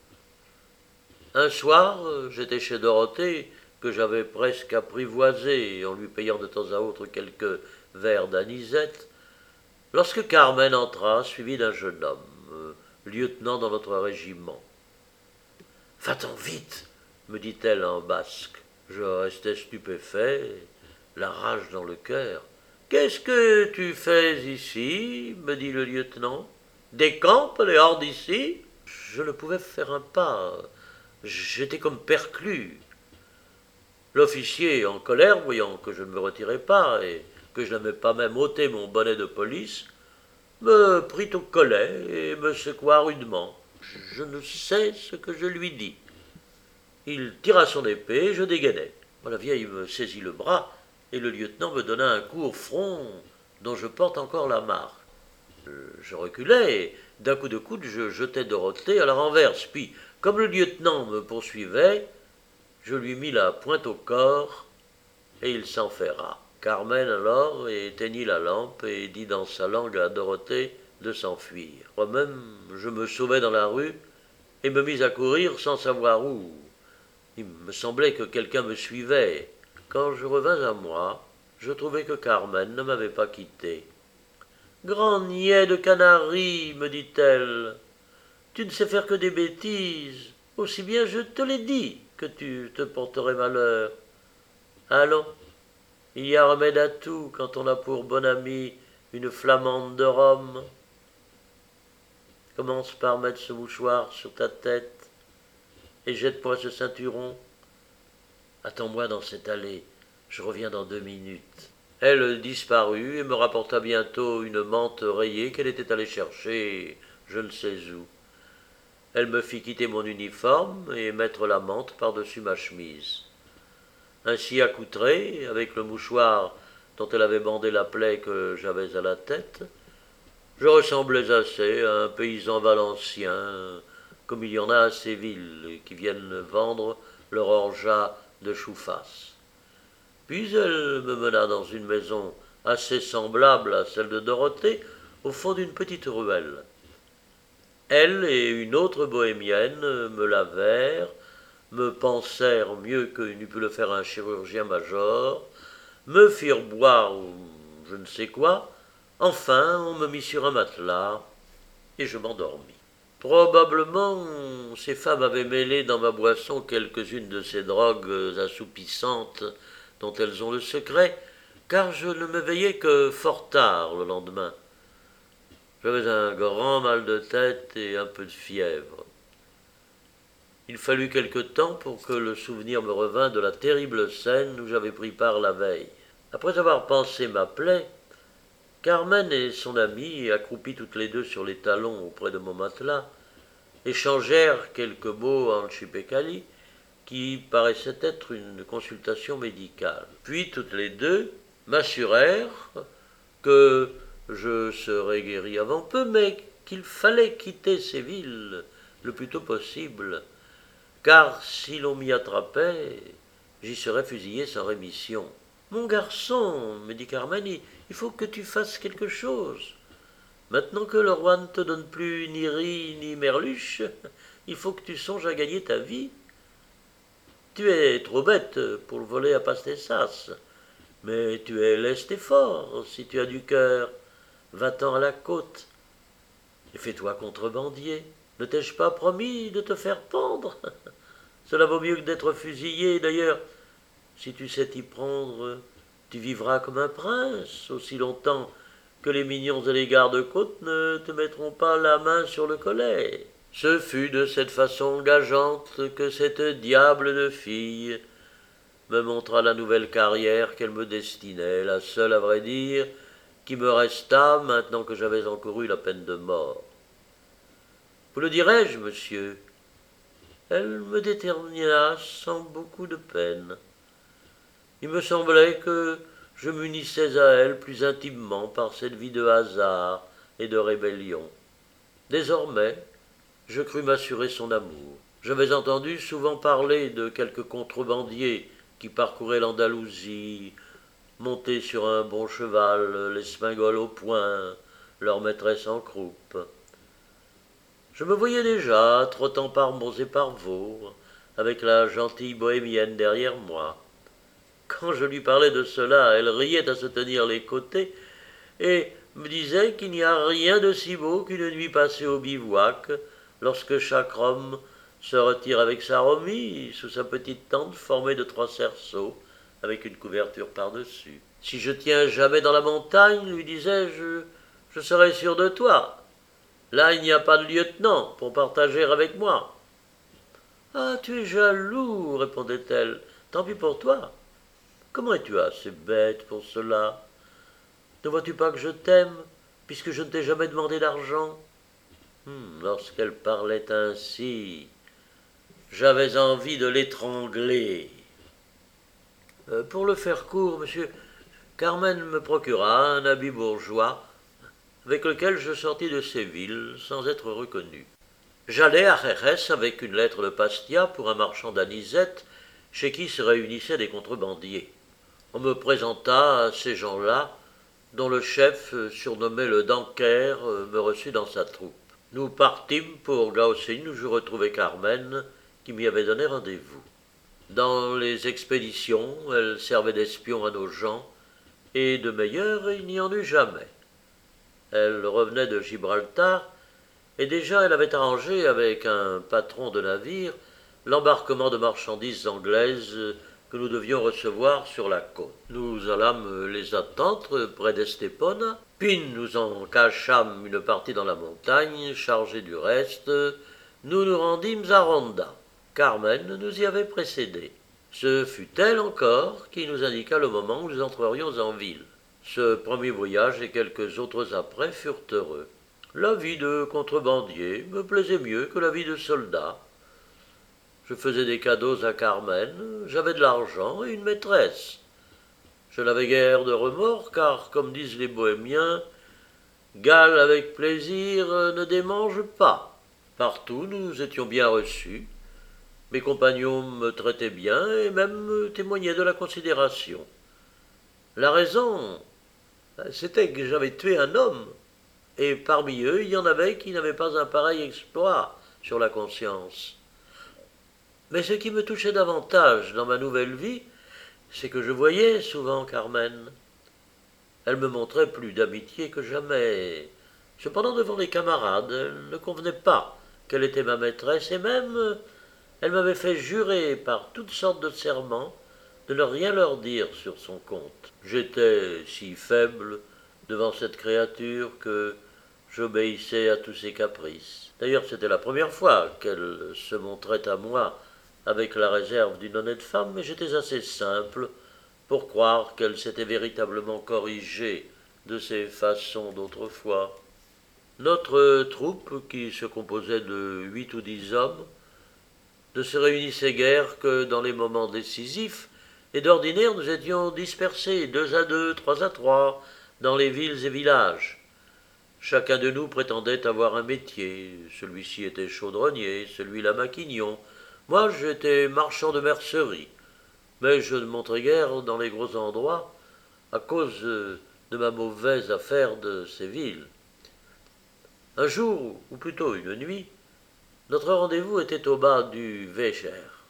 Speaker 1: Un soir, j'étais chez Dorothée, que j'avais presque apprivoisée en lui payant de temps à autre quelques verres d'anisette, lorsque Carmen entra, suivie d'un jeune homme, lieutenant dans notre régiment. Va-t'en vite, me dit-elle en basque. Je restais stupéfait, la rage dans le cœur. Qu'est-ce que tu fais ici me dit le lieutenant. Décampe les hors d'ici. Je ne pouvais faire un pas. J'étais comme perclus. L'officier, en colère, voyant que je ne me retirais pas et que je n'avais pas même ôté mon bonnet de police, me prit au collet et me secoua rudement. Je ne sais ce que je lui dis. Il tira son épée et je dégainai. La vieille me saisit le bras et le lieutenant me donna un coup au front dont je porte encore la marque. Je reculai et d'un coup de coude je jetai Dorothée à la renverse. Puis, comme le lieutenant me poursuivait, je lui mis la pointe au corps et il s'enferra. Carmen alors éteignit la lampe et dit dans sa langue à Dorothée de s'enfuir. Moi-même, je me sauvai dans la rue et me mis à courir sans savoir où. Il me semblait que quelqu'un me suivait. Quand je revins à moi, je trouvai que Carmen ne m'avait pas quitté. Grand niais de canari, me dit-elle, tu ne sais faire que des bêtises. Aussi bien je te l'ai dit que tu te porterais malheur. Allons, il y a remède à tout quand on a pour bonne amie une flamande de Rome. Commence par mettre ce mouchoir sur ta tête et jette-moi ce ceinturon. Attends-moi dans cette allée, je reviens dans 2 minutes. Elle disparut et me rapporta bientôt une mante rayée qu'elle était allée chercher je ne sais où. Elle me fit quitter mon uniforme et mettre la mante par-dessus ma chemise. Ainsi accoutré, avec le mouchoir dont elle avait bandé la plaie que j'avais à la tête, je ressemblais assez à un paysan valencien, comme il y en a à Séville, qui viennent vendre leur orgeat de chou-face. Puis elle me mena dans une maison assez semblable à celle de Dorothée, au fond d'une petite ruelle. Elle et une autre bohémienne me lavèrent, me pansèrent mieux que n'eût pu le faire un chirurgien-major, me firent boire je ne sais quoi, enfin on me mit sur un matelas et je m'endormis. Probablement ces femmes avaient mêlé dans ma boisson quelques-unes de ces drogues assoupissantes dont elles ont le secret, car je ne m'éveillai que fort tard le lendemain. J'avais un grand mal de tête et un peu de fièvre. Il fallut quelque temps pour que le souvenir me revînt de la terrible scène où j'avais pris part la veille. Après avoir pansé ma plaie, Carmen et son amie, accroupies toutes les deux sur les talons auprès de mon matelas, échangèrent quelques mots en chipekali qui paraissait être une consultation médicale. Puis toutes les deux m'assurèrent que je serais guéri avant peu, mais qu'il fallait quitter Séville le plus tôt possible, car si l'on m'y attrapait, j'y serais fusillé sans rémission. Mon garçon, me dit Carmen, il faut que tu fasses quelque chose. Maintenant que le roi ne te donne plus ni riz ni merluche, il faut que tu songes à gagner ta vie. Tu es trop bête pour le voler à Pastessas, mais tu es leste et fort si tu as du cœur. Va-t'en à la côte et fais-toi contrebandier. Ne t'ai-je pas promis de te faire pendre? Cela vaut mieux que d'être fusillé. D'ailleurs, si tu sais t'y prendre, tu vivras comme un prince aussi longtemps que les mignons et les gardes-côtes ne te mettront pas la main sur le collet. Ce fut de cette façon gageante que cette diable de fille me montra la nouvelle carrière qu'elle me destinait, la seule, à vrai dire, qui me restât maintenant que j'avais encouru la peine de mort. Vous le dirai-je, monsieur? Elle me détermina sans beaucoup de peine. Il me semblait que je m'unissais à elle plus intimement par cette vie de hasard et de rébellion. Désormais, je crus m'assurer son amour. J'avais entendu souvent parler de quelques contrebandiers qui parcouraient l'Andalousie, montés sur un bon cheval, l'espingole au poing, leur maîtresse en croupe. Je me voyais déjà trottant par monts et par vaux, avec la gentille bohémienne derrière moi. Quand je lui parlais de cela, elle riait à se tenir les côtés et me disait qu'il n'y a rien de si beau qu'une nuit passée au bivouac, lorsque chaque homme se retire avec sa romie sous sa petite tente formée de 3 cerceaux, avec une couverture par-dessus. Si je tiens jamais dans la montagne, lui disais-je, je serai sûr de toi. Là, il n'y a pas de lieutenant pour partager avec moi. Ah, tu es jaloux, répondait-elle. Tant pis pour toi. Comment es-tu assez bête pour cela? Ne vois-tu pas que je t'aime, puisque je ne t'ai jamais demandé d'argent? Lorsqu'elle parlait ainsi, j'avais envie de l'étrangler. Pour le faire court, monsieur, Carmen me procura un habit bourgeois, avec lequel je sortis de Séville sans être reconnu. J'allai à Jerez avec une lettre de Pastia pour un marchand d'anisette chez qui se réunissaient des contrebandiers. On me présenta à ces gens-là, dont le chef, surnommé le Danker, me reçut dans sa troupe. Nous partîmes pour Gaucine où je retrouvai Carmen, qui m'y avait donné rendez-vous. Dans les expéditions, elle servait d'espion à nos gens, et de meilleur il n'y en eut jamais. Elle revenait de Gibraltar, et déjà elle avait arrangé avec un patron de navire l'embarquement de marchandises anglaises que nous devions recevoir sur la côte. Nous allâmes les attendre près d'Estepona, puis nous en cachâmes une partie dans la montagne, chargée du reste. Nous nous rendîmes à Ronda. Carmen nous y avait précédés. Ce fut elle encore qui nous indiqua le moment où nous entrerions en ville. Ce premier voyage et quelques autres après furent heureux. La vie de contrebandier me plaisait mieux que la vie de soldat. Je faisais des cadeaux à Carmen, j'avais de l'argent et une maîtresse. Je n'avais guère de remords, car, comme disent les bohémiens, Gale avec plaisir ne démange pas. Partout nous étions bien reçus. Mes compagnons me traitaient bien et même me témoignaient de la considération. La raison, c'était que j'avais tué un homme, et parmi eux il y en avait qui n'avaient pas un pareil exploit sur la conscience. Mais ce qui me touchait davantage dans ma nouvelle vie, c'est que je voyais souvent Carmen. Elle me montrait plus d'amitié que jamais. Cependant, devant les camarades, elle ne convenait pas qu'elle était ma maîtresse, et même elle m'avait fait jurer par toutes sortes de serments de ne rien leur dire sur son compte. J'étais si faible devant cette créature que j'obéissais à tous ses caprices. D'ailleurs, c'était la première fois qu'elle se montrait à moi avec la réserve d'une honnête femme, mais j'étais assez simple pour croire qu'elle s'était véritablement corrigée de ses façons d'autrefois. Notre troupe, qui se composait de 8 ou 10 hommes, ne se réunissait guère que dans les moments décisifs, et d'ordinaire nous étions dispersés, 2 à 2, 3 à 3, dans les villes et villages. Chacun de nous prétendait avoir un métier, celui-ci était chaudronnier, celui-là maquignon. Moi, j'étais marchand de mercerie, mais je ne montrais guère dans les gros endroits à cause de ma mauvaise affaire de Séville. Un jour, ou plutôt une nuit, notre rendez-vous était au bas du Vécher.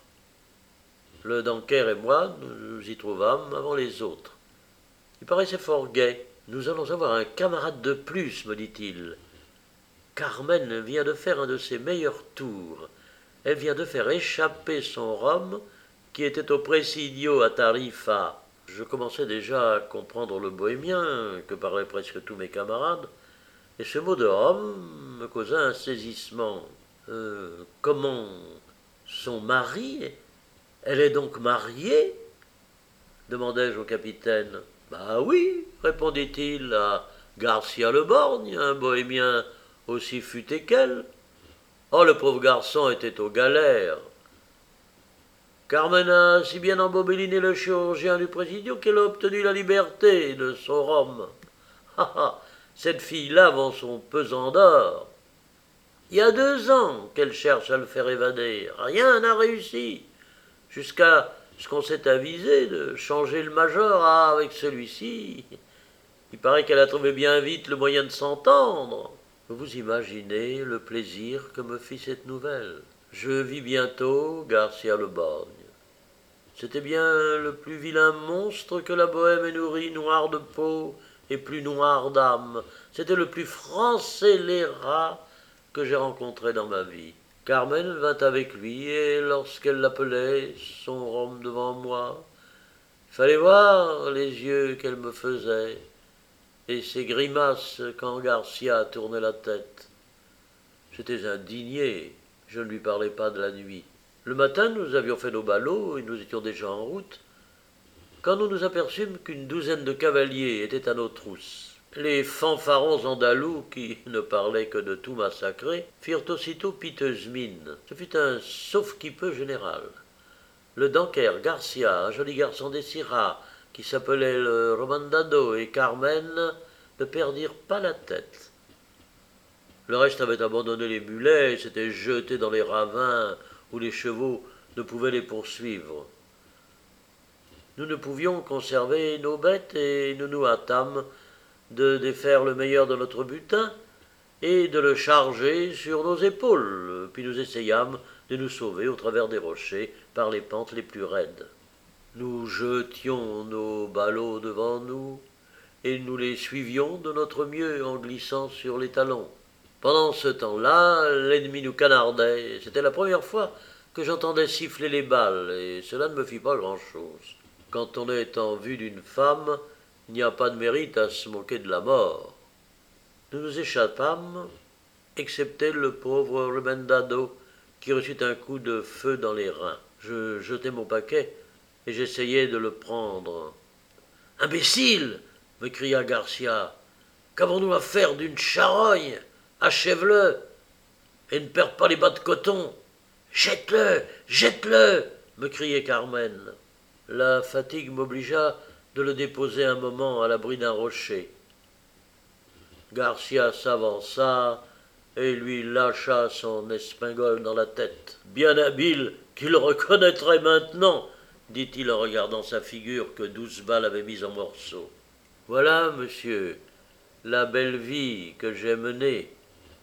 Speaker 1: Le Danker et moi, nous y trouvâmes avant les autres. Il paraissait fort gai. Nous allons avoir un camarade de plus, me dit-il. Carmen vient de faire un de ses meilleurs tours. Elle vient de faire échapper son rhum qui était au Presidio à Tarifa. Je commençais déjà à comprendre le bohémien que parlaient presque tous mes camarades, et ce mot de rhum me causa un saisissement. Comment son mari? Elle est donc mariée? Demandai-je au capitaine. Bah oui, répondit-il, à Garcia le Borgne, un bohémien aussi futé qu'elle. Oh, le pauvre garçon était aux galères. Carmen a si bien embobeliné le chirurgien du Presidio qu'elle a obtenu la liberté de son rhum. Ah ah, cette fille-là vend son pesant d'or. Il y a 2 ans qu'elle cherche à le faire évader. Rien n'a réussi. Jusqu'à ce qu'on s'est avisé de changer le major avec celui-ci. Il paraît qu'elle a trouvé bien vite le moyen de s'entendre. Vous imaginez le plaisir que me fit cette nouvelle. Je vis bientôt Garcia le Borgne. C'était bien le plus vilain monstre que la Bohême ait nourri, noir de peau et plus noir d'âme. C'était le plus franc scélérat que j'ai rencontré dans ma vie. Carmen vint avec lui, et lorsqu'elle l'appelait, son rhum devant moi, il fallait voir les yeux qu'elle me faisait, et ses grimaces quand Garcia tournait la tête. J'étais indigné, je ne lui parlais pas de la nuit. Le matin, nous avions fait nos ballots, et nous étions déjà en route, quand nous nous aperçûmes qu'une douzaine de cavaliers étaient à nos trousses. Les fanfarons andalous, qui ne parlaient que de tout massacrer, firent aussitôt piteuse mine. Ce fut un sauf-qui-peut général. Le Danker, Garcia, un joli garçon des Syrahs, qui s'appelait le Romandado, et Carmen ne perdirent pas la tête. Le reste avait abandonné les mulets et s'était jeté dans les ravins où les chevaux ne pouvaient les poursuivre. Nous ne pouvions conserver nos bêtes et nous nous hâtâmes de défaire le meilleur de notre butin et de le charger sur nos épaules, puis nous essayâmes de nous sauver au travers des rochers par les pentes les plus raides. Nous jetions nos ballots devant nous et nous les suivions de notre mieux en glissant sur les talons. Pendant ce temps-là, l'ennemi nous canardait. C'était la première fois que j'entendais siffler les balles, et cela ne me fit pas grand-chose. Quand on est en vue d'une femme, il n'y a pas de mérite à se moquer de la mort. Nous nous échappâmes, excepté le pauvre Remendado, qui reçut un coup de feu dans les reins. Je jetai mon paquet, et j'essayai de le prendre. « Imbécile !» me cria Garcia. « Qu'avons-nous à faire d'une charogne ? Achève-le, et ne perds pas les bas de coton. »« Jette-le, jette-le !» me criait Carmen. La fatigue m'obligea de le déposer un moment à l'abri d'un rocher. Garcia s'avança et lui lâcha son espingole dans la tête. « Bien habile qu'il reconnaîtrait maintenant, » dit-il en regardant sa figure que 12 balles avaient mise en morceaux. « Voilà, monsieur, la belle vie que j'ai menée. »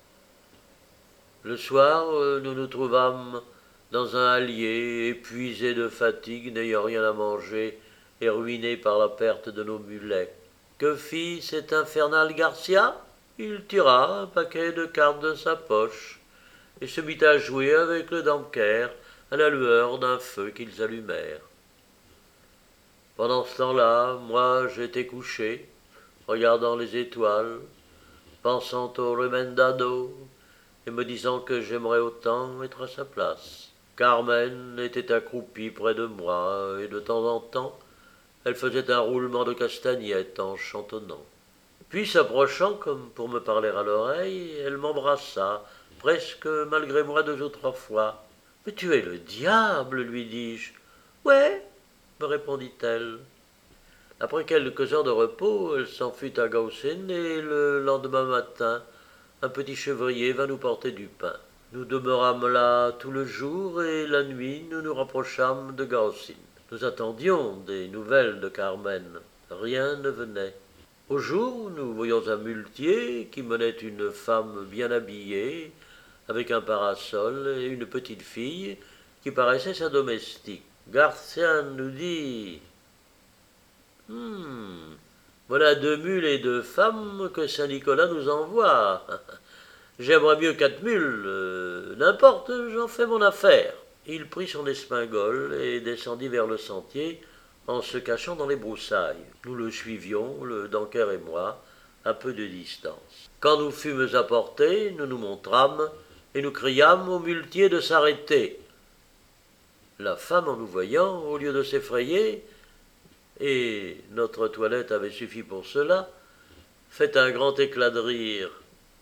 Speaker 1: Le soir, nous nous trouvâmes dans un hallier, épuisés de fatigue, n'ayant rien à manger et ruinés par la perte de nos mulets. Que fit cet infernal Garcia ? Il tira un paquet de cartes de sa poche et se mit à jouer avec le Danker à la lueur d'un feu qu'ils allumèrent. Pendant ce temps-là, moi j'étais couché, regardant les étoiles, pensant au Remendado et me disant que j'aimerais autant être à sa place. Carmen était accroupie près de moi, et de temps en temps, elle faisait un roulement de castagnette en chantonnant. Puis, s'approchant comme pour me parler à l'oreille, elle m'embrassa, presque malgré moi 2 ou 3 fois. « Mais tu es le diable, lui dis-je. »« Ouais, » me répondit-elle. Après quelques heures de repos, elle s'en fut à Gaussen, et le lendemain matin, un petit chevrier vint nous porter du pain. Nous demeurâmes là tout le jour, et la nuit nous nous rapprochâmes de Gaussen. Nous attendions des nouvelles de Carmen. Rien ne venait. Au jour, nous voyions un muletier qui menait une femme bien habillée, avec un parasol, et une petite fille qui paraissait sa domestique. Garcia nous dit « Voilà 2 mules et 2 femmes que Saint-Nicolas nous envoie. J'aimerais mieux 4 mules, n'importe, j'en fais mon affaire. » Il prit son espingole et descendit vers le sentier en se cachant dans les broussailles. Nous le suivions, le Danker et moi, à peu de distance. Quand nous fûmes à portée, nous nous montrâmes et nous criâmes au muletier de s'arrêter. La femme, en nous voyant, au lieu de s'effrayer, et notre toilette avait suffi pour cela, fait un grand éclat de rire.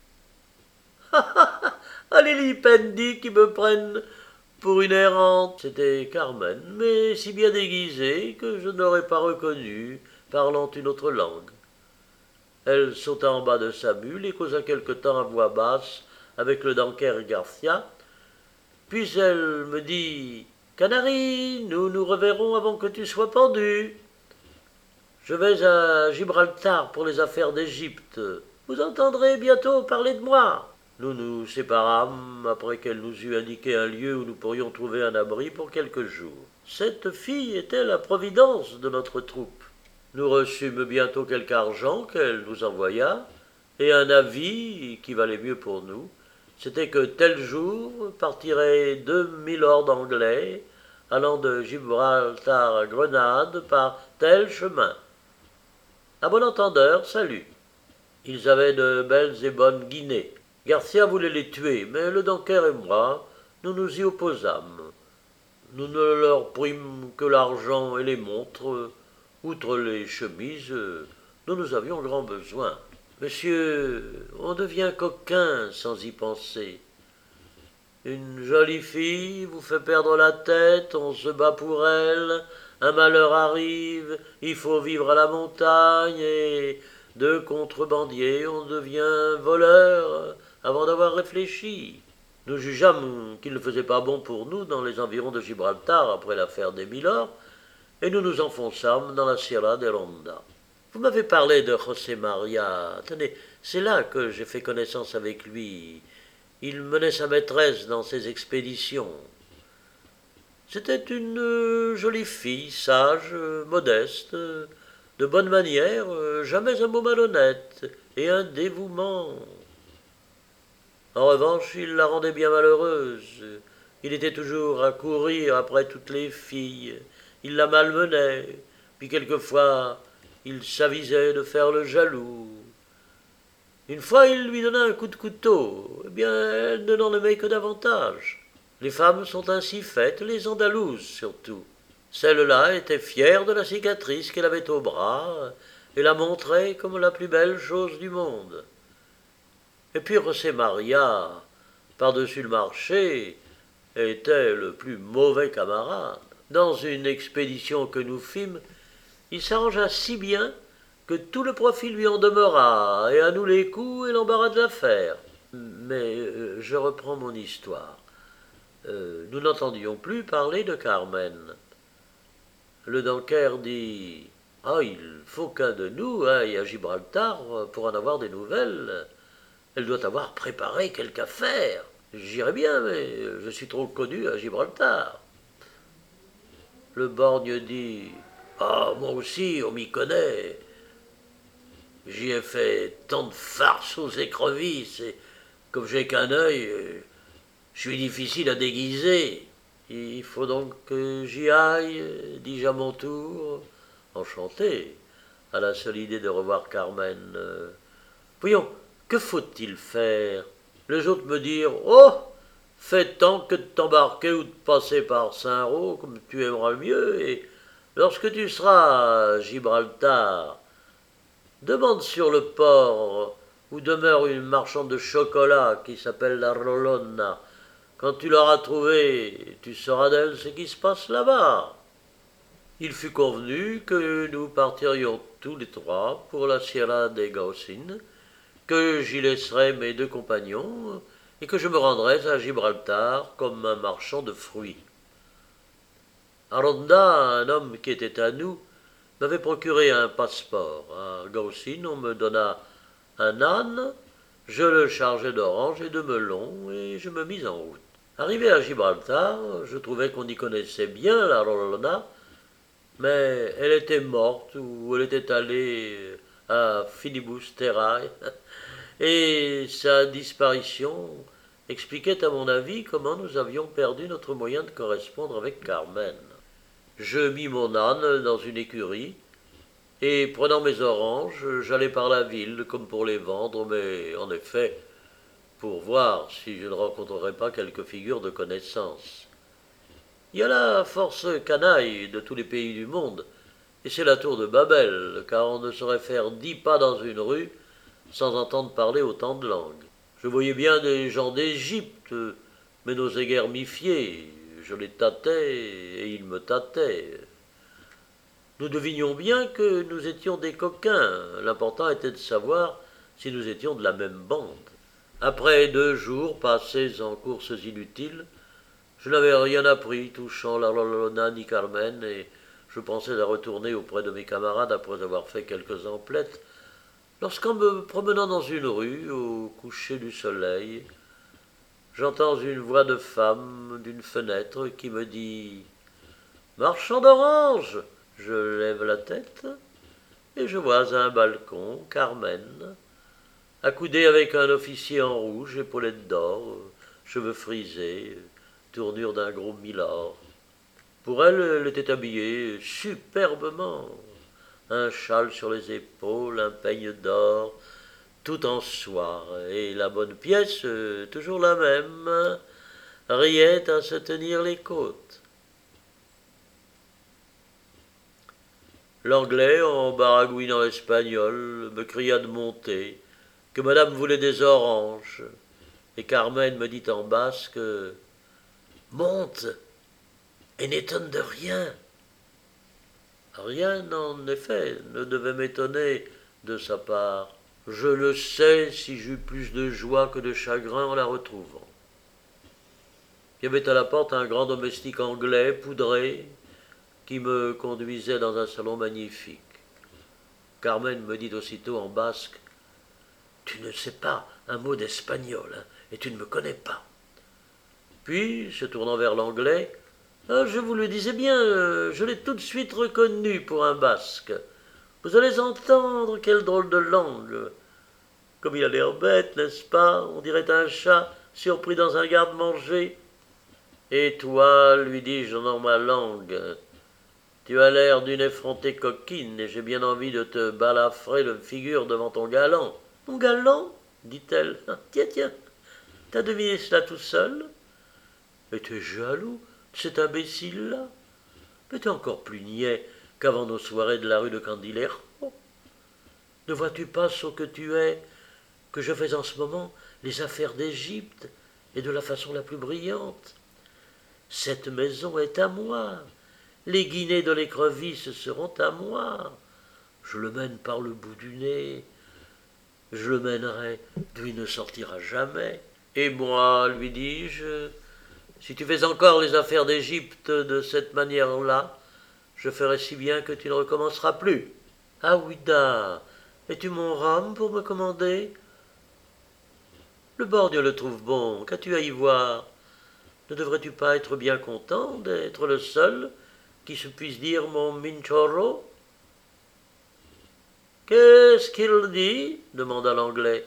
Speaker 1: « Allez, Lipendi, qui me prennent pour une errante !» C'était Carmen, mais si bien déguisée que je n'aurais pas reconnu, parlant une autre langue. Elle sauta en bas de sa mule et causa quelque temps à voix basse avec le banquier Garcia. Puis elle me dit « Canary, nous nous reverrons avant que tu sois pendu. Je vais à Gibraltar pour les affaires d'Égypte. Vous entendrez bientôt parler de moi. » Nous nous séparâmes après qu'elle nous eut indiqué un lieu où nous pourrions trouver un abri pour quelques jours. Cette fille était la providence de notre troupe. Nous reçûmes bientôt quelque argent qu'elle nous envoya, et un avis qui valait mieux pour nous, c'était que tel jour partiraient 2 milords anglais allant de Gibraltar à Grenade par tel chemin. À bon entendeur, salut. Ils avaient de belles et bonnes guinées. Garcia voulait les tuer, mais le Dunker et moi, nous nous y opposâmes. Nous ne leur prîmes que l'argent et les montres. Outre les chemises, dont nous avions grand besoin. Monsieur, on devient coquin sans y penser. Une jolie fille vous fait perdre la tête, on se bat pour elle, un malheur arrive, il faut vivre à la montagne, et de contrebandier, on devient voleur avant d'avoir réfléchi. Nous jugeâmes qu'il ne faisait pas bon pour nous dans les environs de Gibraltar après l'affaire des Milords, et nous nous enfonçâmes dans la Sierra de Ronda. Vous m'avez parlé de José Maria. Tenez, c'est là que j'ai fait connaissance avec lui. Il menait sa maîtresse dans ses expéditions. C'était une jolie fille, sage, modeste, de bonne manière, jamais un mot malhonnête, et un dévouement. En revanche, il la rendait bien malheureuse. Il était toujours à courir après toutes les filles. Il la malmenait, puis quelquefois il s'avisait de faire le jaloux. Une fois il lui donna un coup de couteau, eh bien elle ne l'en aimait que davantage. Les femmes sont ainsi faites, les Andalouses surtout. Celle-là était fière de la cicatrice qu'elle avait au bras, et la montrait comme la plus belle chose du monde. Et puis José Maria, par-dessus le marché, était le plus mauvais camarade. Dans une expédition que nous fîmes, il s'arrangea si bien que tout le profit lui en demeura, et à nous les coups et l'embarras de l'affaire. Mais je reprends mon histoire. Nous n'entendions plus parler de Carmen. Le Dunker dit « Ah, il faut qu'un de nous aille à Gibraltar pour en avoir des nouvelles. Elle doit avoir préparé quelque affaire. J'irai bien, mais je suis trop connu à Gibraltar. » Le borgne dit « Ah, moi aussi, on m'y connaît. J'y ai fait tant de farces aux écrevisses, et comme j'ai qu'un œil, je suis difficile à déguiser. Il faut donc que j'y aille, dis-je à mon tour, enchanté à la seule idée de revoir Carmen. Voyons, que faut-il faire? Les autres me dirent « Oh, fais tant que de t'embarquer ou de passer par Saint-Roch, comme tu aimeras le mieux, et lorsque tu seras à Gibraltar, demande sur le port où demeure une marchande de chocolat qui s'appelle la Rolonna. Quand tu l'auras trouvée, tu sauras d'elle ce qui se passe là-bas. » Il fut convenu que nous partirions tous les trois pour la Sierra de Gaucin, que j'y laisserais mes 2 compagnons et que je me rendrais à Gibraltar comme un marchand de fruits. À Ronda, un homme qui était à nous m'avait procuré un passeport. À Gaucin, on me donna un âne, je le chargeai d'oranges et de melons, et je me mis en route. Arrivé à Gibraltar, je trouvais qu'on y connaissait bien la Rolona, mais elle était morte ou elle était allée à Finibusterrae, et sa disparition expliquait à mon avis comment nous avions perdu notre moyen de correspondre avec Carmen. Je mis mon âne dans une écurie, et prenant mes oranges, j'allais par la ville comme pour les vendre, mais en effet, pour voir si je ne rencontrerais pas quelques figures de connaissance. Il y a là force canailles de tous les pays du monde, et c'est la tour de Babel, car on ne saurait faire 10 pas dans une rue sans entendre parler autant de langues. Je voyais bien des gens d'Égypte, mais n'osais guère m'y fier. Je les tâtais, et ils me tâtaient. Nous devinions bien que nous étions des coquins. L'important était de savoir si nous étions de la même bande. Après 2 jours passés en courses inutiles, je n'avais rien appris touchant la Lolona ni Carmen, et je pensais à retourner auprès de mes camarades après avoir fait quelques emplettes, lorsqu'en me promenant dans une rue, au coucher du soleil, j'entends une voix de femme d'une fenêtre qui me dit Marchand d'orange. Je lève la tête et je vois à un balcon Carmen, accoudée avec un officier en rouge, épaulettes d'or, cheveux frisés, tournure d'un gros milord. Pour elle, elle était habillée superbement. Un châle sur les épaules, un peigne d'or, tout en soie, et la bonne pièce, toujours la même, riait à se tenir les côtes. L'anglais, en baragouinant espagnol, me cria de monter, que madame voulait des oranges, et Carmen me dit en basque Monte, et n'étonne de rien. Rien, en effet, ne devait m'étonner de sa part. Je le sais si j'eus plus de joie que de chagrin en la retrouvant. Il y avait à la porte un grand domestique anglais, poudré, qui me conduisait dans un salon magnifique. Carmen me dit aussitôt en basque Tu ne sais pas un mot d'espagnol, hein, et tu ne me connais pas. Puis, se tournant vers l'anglais, je vous le disais bien, je l'ai tout de suite reconnu pour un basque. Vous allez entendre quelle drôle de langue. Comme il a l'air bête, n'est-ce pas? On dirait un chat surpris dans un garde-manger. Et toi, lui dis-je dans ma langue, tu as l'air d'une effrontée coquine, et j'ai bien envie de te balafrer de figure devant ton galant. Mon galant? Dit-elle. Tiens, tiens, t'as deviné cela tout seul? Mais tu es jaloux de cet imbécile-là? Mais t'es encore plus niais qu'avant nos soirées de la rue de Candilero. Ne vois-tu pas ce que tu es, que je fais en ce moment les affaires d'Égypte, et de la façon la plus brillante? Cette maison est à moi. Les guinées de l'écrevisse seront à moi. Je le mène par le bout du nez. Je le mènerai d'où il ne sortira jamais. Et moi, lui dis-je, si tu fais encore les affaires d'Égypte de cette manière-là, je ferai si bien que tu ne recommenceras plus. Ah Ouida, es-tu mon rhum pour me commander? Le borgne le trouve bon, qu'as-tu à y voir? Ne devrais-tu pas être bien content d'être le seul qui se puisse dire mon minchorro? Qu'est-ce qu'il dit? Demanda l'anglais.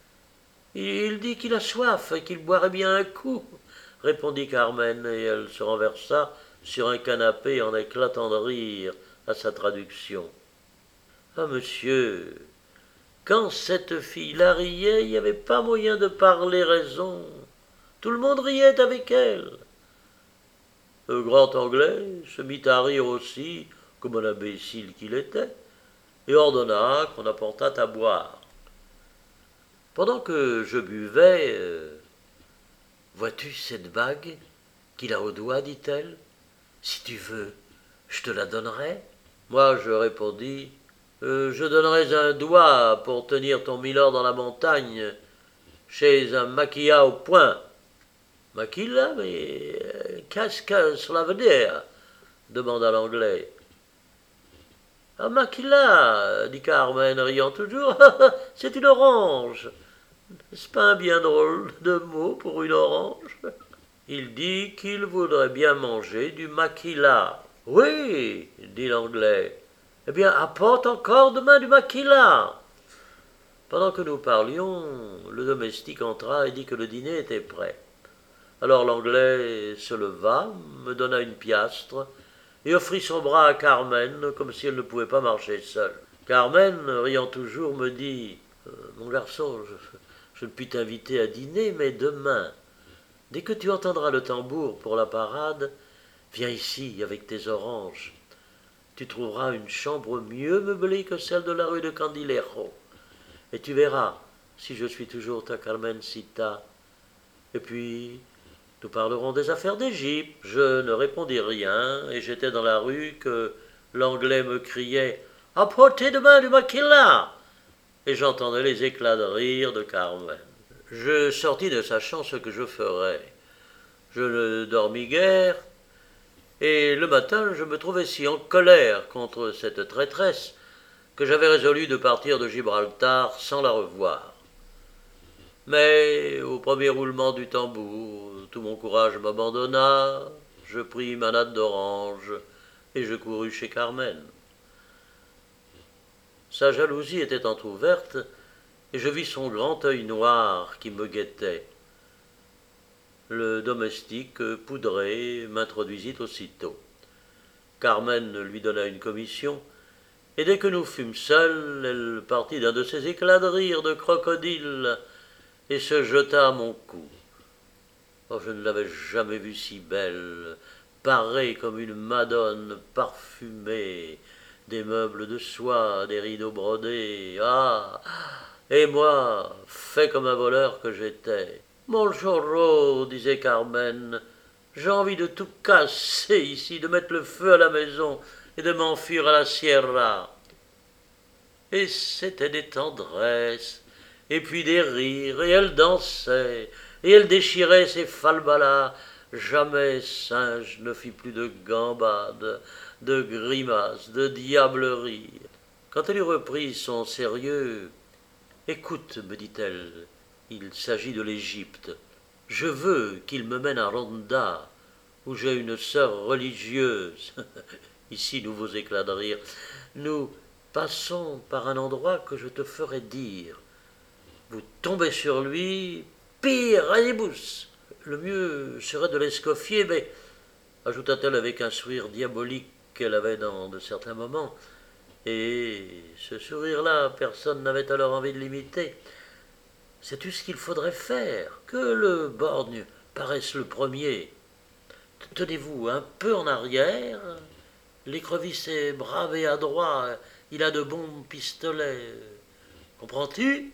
Speaker 1: Il dit qu'il a soif et qu'il boirait bien un coup, répondit Carmen, et elle se renversa sur un canapé en éclatant de rire à sa traduction. Ah, monsieur, quand cette fille-là riait, il n'y avait pas moyen de parler raison. Tout le monde riait avec elle. Le grand anglais se mit à rire aussi, comme un imbécile qu'il était, et ordonna qu'on apportât à boire. Pendant que je buvais, vois-tu cette bague qu'il a au doigt, dit-elle? Si tu veux, je te la donnerai. Moi, je répondis, je donnerais un doigt pour tenir ton milord dans la montagne, chez un maquilla au poing. Maquilla, mais qu'est-ce que cela veut dire? Demanda l'anglais. Ah, maquilla, dit Carmen, riant toujours, c'est une orange. N'est-ce pas un bien drôle de mot pour une orange? Il dit qu'il voudrait bien manger du maquilla. Oui, dit l'anglais. Eh bien, apporte encore demain du maquilla. Pendant que nous parlions, le domestique entra et dit que le dîner était prêt. Alors l'anglais se leva, me donna une piastre et offrit son bras à Carmen comme si elle ne pouvait pas marcher seule. Carmen, riant toujours, me dit Mon garçon, je ne puis t'inviter à dîner, mais demain, dès que tu entendras le tambour pour la parade, viens ici avec tes oranges. Tu trouveras une chambre mieux meublée que celle de la rue de Candilero, et tu verras si je suis toujours ta Carmencita. Et puis, nous parlerons des affaires d'Égypte. Je ne répondis rien, et j'étais dans la rue que l'anglais me criait « Apportez demain du maquilla !» et j'entendais les éclats de rire de Carmen. Je sortis ne sachant ce que je ferais. Je ne dormis guère, et le matin je me trouvais si en colère contre cette traîtresse que j'avais résolu de partir de Gibraltar sans la revoir. Mais au premier roulement du tambour, tout mon courage m'abandonna, je pris ma natte d'orange et je courus chez Carmen. Sa jalousie était entr'ouverte et je vis son grand œil noir qui me guettait. Le domestique, poudré, m'introduisit aussitôt. Carmen lui donna une commission, et dès que nous fûmes seuls, elle partit d'un de ses éclats de rire de crocodile et se jeta à mon cou. Oh, je ne l'avais jamais vue si belle, parée comme une madone parfumée, des meubles de soie, des rideaux brodés. Ah! Et moi, fait comme un voleur que j'étais. Mon chorro, disait Carmen, j'ai envie de tout casser ici, de mettre le feu à la maison et de m'enfuir à la sierra. Et c'était des tendresses, et puis des rires, et elle dansait, et elle déchirait ses falbalas. Jamais singe ne fit plus de gambades, de grimaces, de diableries. Quand elle eut repris son sérieux, écoute, me dit-elle, il s'agit de l'Égypte. Je veux qu'il me mène à Ronda, où j'ai une sœur religieuse. Ici, nouveaux éclats de rire. Nous passons par un endroit que je te ferai dire. Vous tombez sur lui, pire, allez-bous. Le mieux serait de l'escoffier, mais, ajouta-t-elle avec un sourire diabolique qu'elle avait dans de certains moments, et ce sourire-là, personne n'avait alors envie de l'imiter. Sais-tu ce qu'il faudrait faire? Que le borgne paraisse le premier. Tenez-vous un peu en arrière. L'écrevisse est brave et adroit. Il a de bons pistolets. Comprends-tu?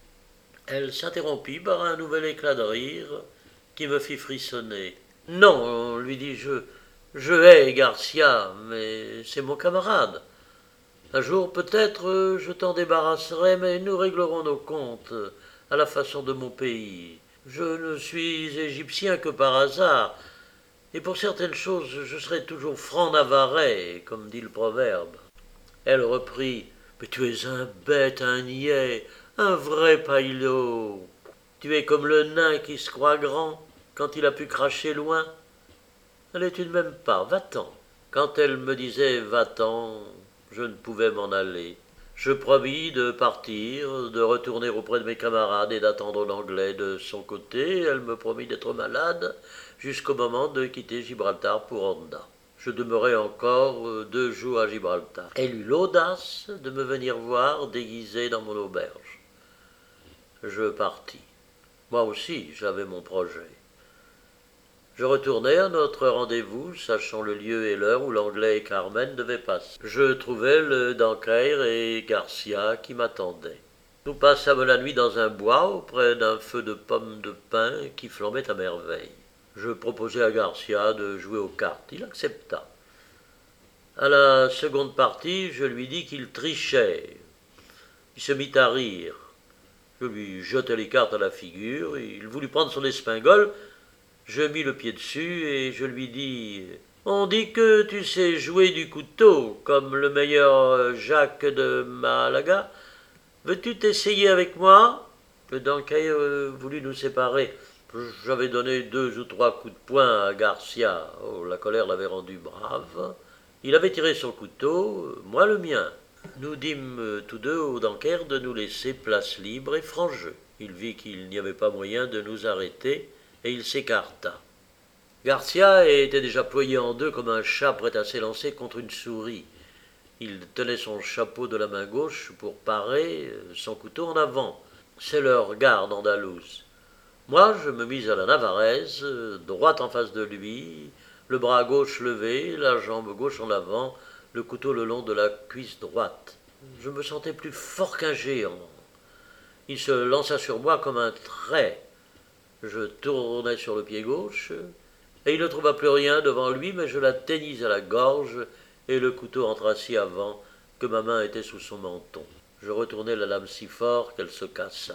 Speaker 1: Elle s'interrompit par un nouvel éclat de rire qui me fit frissonner. Non, lui dis-je, je hais Garcia, mais c'est mon camarade. Un jour peut-être je t'en débarrasserai, mais nous réglerons nos comptes à la façon de mon pays. Je ne suis égyptien que par hasard, et pour certaines choses je serai toujours franc navarrais, comme dit le proverbe. Elle reprit. Mais tu es un bête, un niais, un vrai paillot. Tu es comme le nain qui se croit grand quand il a pu cracher loin. Allez, tu ne m'aimes pas, va-t'en. Quand elle me disait va-t'en, je ne pouvais m'en aller. Je promis de partir, de retourner auprès de mes camarades et d'attendre l'anglais de son côté. Elle me promit d'être malade jusqu'au moment de quitter Gibraltar pour Honda. Je demeurai encore 2 jours à Gibraltar. Elle eut l'audace de me venir voir déguisé dans mon auberge. Je partis. Moi aussi, j'avais mon projet. Je retournai à notre rendez-vous, sachant le lieu et l'heure où l'anglais et Carmen devaient passer. Je trouvai le Dancaire et Garcia qui m'attendaient. Nous passâmes la nuit dans un bois auprès d'un feu de pommes de pin qui flambait à merveille. Je proposai à Garcia de jouer aux cartes. Il accepta. À la seconde partie, je lui dis qu'il trichait. Il se mit à rire. Je lui jetai les cartes à la figure. Il voulut prendre son espingole. Je mis le pied dessus et je lui dis « On dit que tu sais jouer du couteau, comme le meilleur Jacques de Malaga. Veux-tu t'essayer avec moi ?» Le Dancaire voulut nous séparer. J'avais donné 2 ou 3 coups de poing à Garcia. Oh, la colère l'avait rendu brave. Il avait tiré son couteau, moi le mien. Nous dîmes tous deux au Dancaire de nous laisser place libre et franc jeu. Il vit qu'il n'y avait pas moyen de nous arrêter, et il s'écarta. Garcia était déjà plié en deux comme un chat prêt à s'élancer contre une souris. Il tenait son chapeau de la main gauche pour parer, son couteau en avant. C'est leur garde andalouse. Moi, je me mis à la navarraise, droite en face de lui, le bras gauche levé, la jambe gauche en avant, le couteau le long de la cuisse droite. Je me sentais plus fort qu'un géant. Il se lança sur moi comme un trait. Je tournai sur le pied gauche, et il ne trouva plus rien devant lui, mais je l'atteignis à la gorge, et le couteau entra si avant que ma main était sous son menton. Je retournai la lame si fort qu'elle se cassa.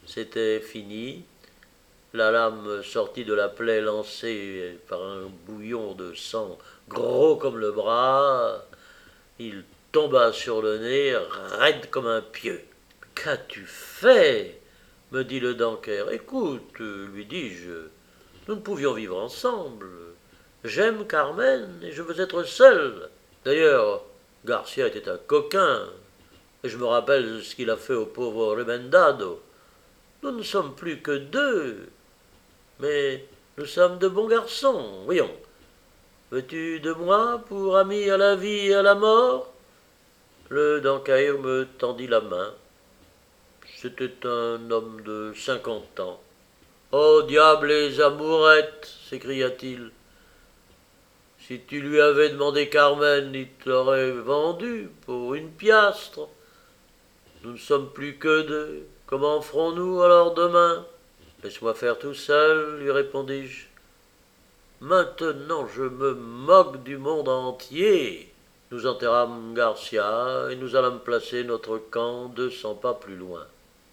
Speaker 1: C'était fini. La lame sortit de la plaie lancée par un bouillon de sang gros comme le bras. Il tomba sur le nez, raide comme un pieu. Qu'as-tu fait? Me dit le Danker. Écoute, lui dis-je, nous ne pouvions vivre ensemble. J'aime Carmen et je veux être seul. D'ailleurs, Garcia était un coquin, et je me rappelle ce qu'il a fait au pauvre Remendado. Nous ne sommes plus que deux, mais nous sommes de bons garçons. Voyons, veux-tu de moi pour ami à la vie et à la mort? Le Dancaïr me tendit la main. C'était un homme de 50 ans. Oh diable les amourettes, s'écria-t-il. Si tu lui avais demandé Carmen, il te l'aurait vendu pour une piastre. Nous ne sommes plus que deux. Comment ferons-nous alors demain? Laisse-moi faire tout seul, lui répondis-je. Maintenant je me moque du monde entier. Nous enterrâmes Garcia et nous allâmes placer notre camp 200 pas plus loin.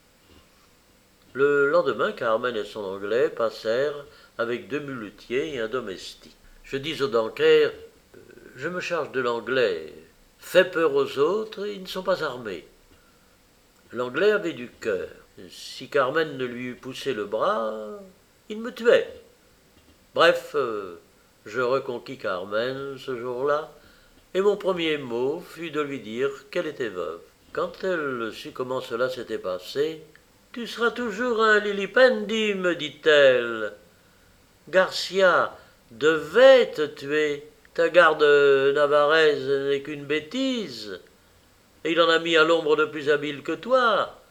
Speaker 1: Le lendemain, Carmen et son Anglais passèrent avec 2 muletiers et un domestique. Je dis au Danker, je me charge de l'Anglais. Fais peur aux autres, ils ne sont pas armés. L'Anglais avait du cœur. Si Carmen ne lui eût poussé le bras, il me tuait. Bref, je reconquis Carmen ce jour-là, et mon premier mot fut de lui dire qu'elle était veuve. Quand elle sut comment cela s'était passé, tu seras toujours un Lilipendi, me dit-elle. Garcia devait te tuer. Ta garde navarraise n'est qu'une bêtise, et il en a mis à l'ombre de plus habiles que toi.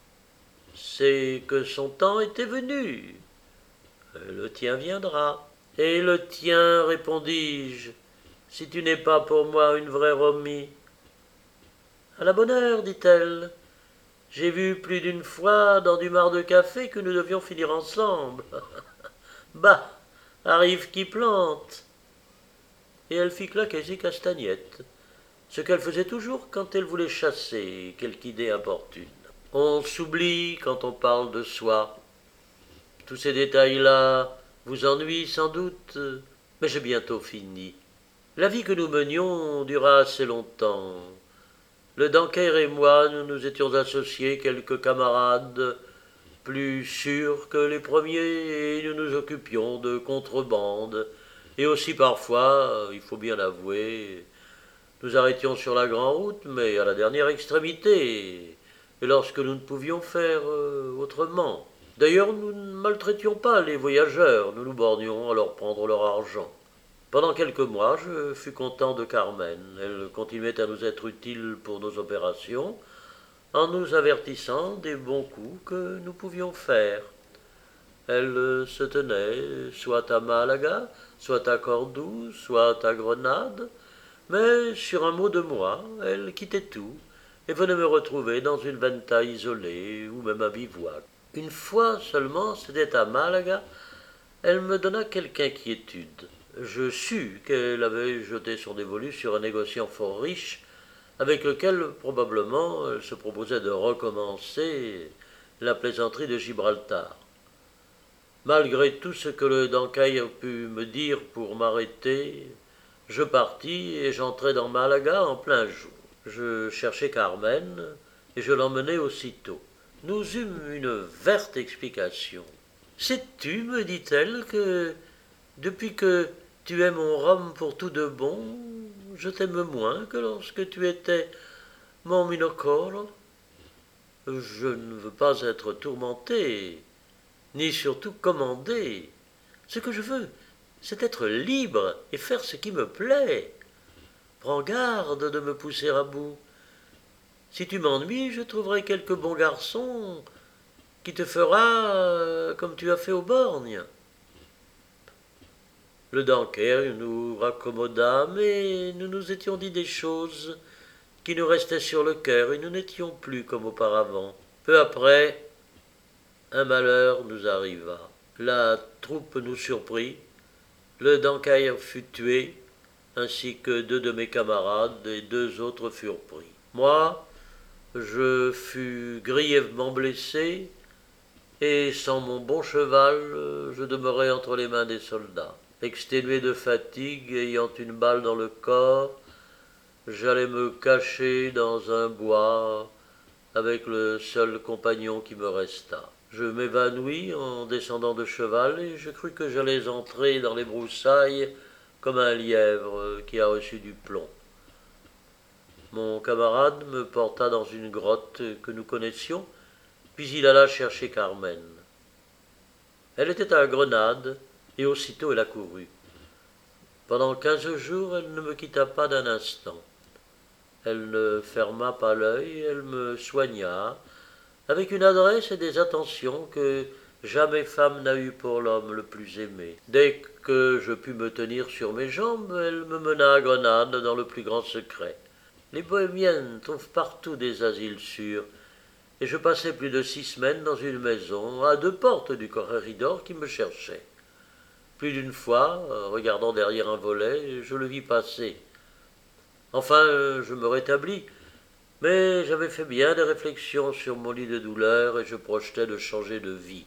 Speaker 1: C'est que son temps était venu. Le tien viendra. Et le tien, répondis-je, si tu n'es pas pour moi une vraie Romy. À la bonne heure, dit-elle. J'ai vu plus d'une fois dans du marc de café que nous devions finir ensemble. Bah, arrive qui plante. Et elle fit claquer ses castagnettes, ce qu'elle faisait toujours quand elle voulait chasser quelque idée importune. On s'oublie quand on parle de soi. Tous ces détails-là vous ennuient sans doute, mais j'ai bientôt fini. La vie que nous menions dura assez longtemps. Le Danker et moi, nous nous étions associés quelques camarades plus sûrs que les premiers, et nous nous occupions de contrebande. Et aussi parfois, il faut bien l'avouer, nous arrêtions sur la grande route, mais à la dernière extrémité, et lorsque nous ne pouvions faire autrement. D'ailleurs, nous ne maltraitions pas les voyageurs, nous nous bornions à leur prendre leur argent. Pendant quelques mois, je fus content de Carmen. Elle continuait à nous être utile pour nos opérations, en nous avertissant des bons coups que nous pouvions faire. Elle se tenait soit à Malaga, soit à Cordoue, soit à Grenade, mais sur un mot de moi, elle quittait tout et venait me retrouver dans une venta isolée ou même à bivouac. Une fois seulement, c'était à Malaga, elle me donna quelque inquiétude. Je sus qu'elle avait jeté son dévolu sur un négociant fort riche, avec lequel probablement elle se proposait de recommencer la plaisanterie de Gibraltar. Malgré tout ce que le Dancaï a pu me dire pour m'arrêter, je partis et j'entrai dans Malaga en plein jour. Je cherchai Carmen et je l'emmenai aussitôt. Nous eûmes une verte explication. Sais-tu, me dit-elle, que depuis que tu es mon rhum pour tout de bon, je t'aime moins que lorsque tu étais mon minocoro. Je ne veux pas être tourmenté, ni surtout commandé. Ce que je veux, c'est être libre et faire ce qui me plaît. Prends garde de me pousser à bout. Si tu m'ennuies, je trouverai quelque bon garçon qui te fera comme tu as fait aux borgnes. Le Danker nous raccommodâmes et nous nous étions dit des choses qui nous restaient sur le cœur et nous n'étions plus comme auparavant. Peu après, un malheur nous arriva. La troupe nous surprit, le Danker fut tué, ainsi que 2 de mes camarades et 2 autres furent pris. Moi, je fus grièvement blessé et sans mon bon cheval, je demeurais entre les mains des soldats. Exténué de fatigue, ayant une balle dans le corps, j'allais me cacher dans un bois avec le seul compagnon qui me resta. Je m'évanouis en descendant de cheval et je crus que j'allais entrer dans les broussailles comme un lièvre qui a reçu du plomb. Mon camarade me porta dans une grotte que nous connaissions, puis il alla chercher Carmen. Elle était à Grenade, et aussitôt elle accourut. Pendant 15 jours, elle ne me quitta pas d'un instant. Elle ne ferma pas l'œil, elle me soigna, avec une adresse et des attentions que jamais femme n'a eues pour l'homme le plus aimé. Dès que je pus me tenir sur mes jambes, elle me mena à Grenade dans le plus grand secret. Les bohémiennes trouvent partout des asiles sûrs, et je passai plus de 6 semaines dans une maison, à 2 portes du corregidor qui me cherchait. Plus d'une fois, regardant derrière un volet, je le vis passer. Enfin, je me rétablis, mais j'avais fait bien des réflexions sur mon lit de douleur et je projetais de changer de vie.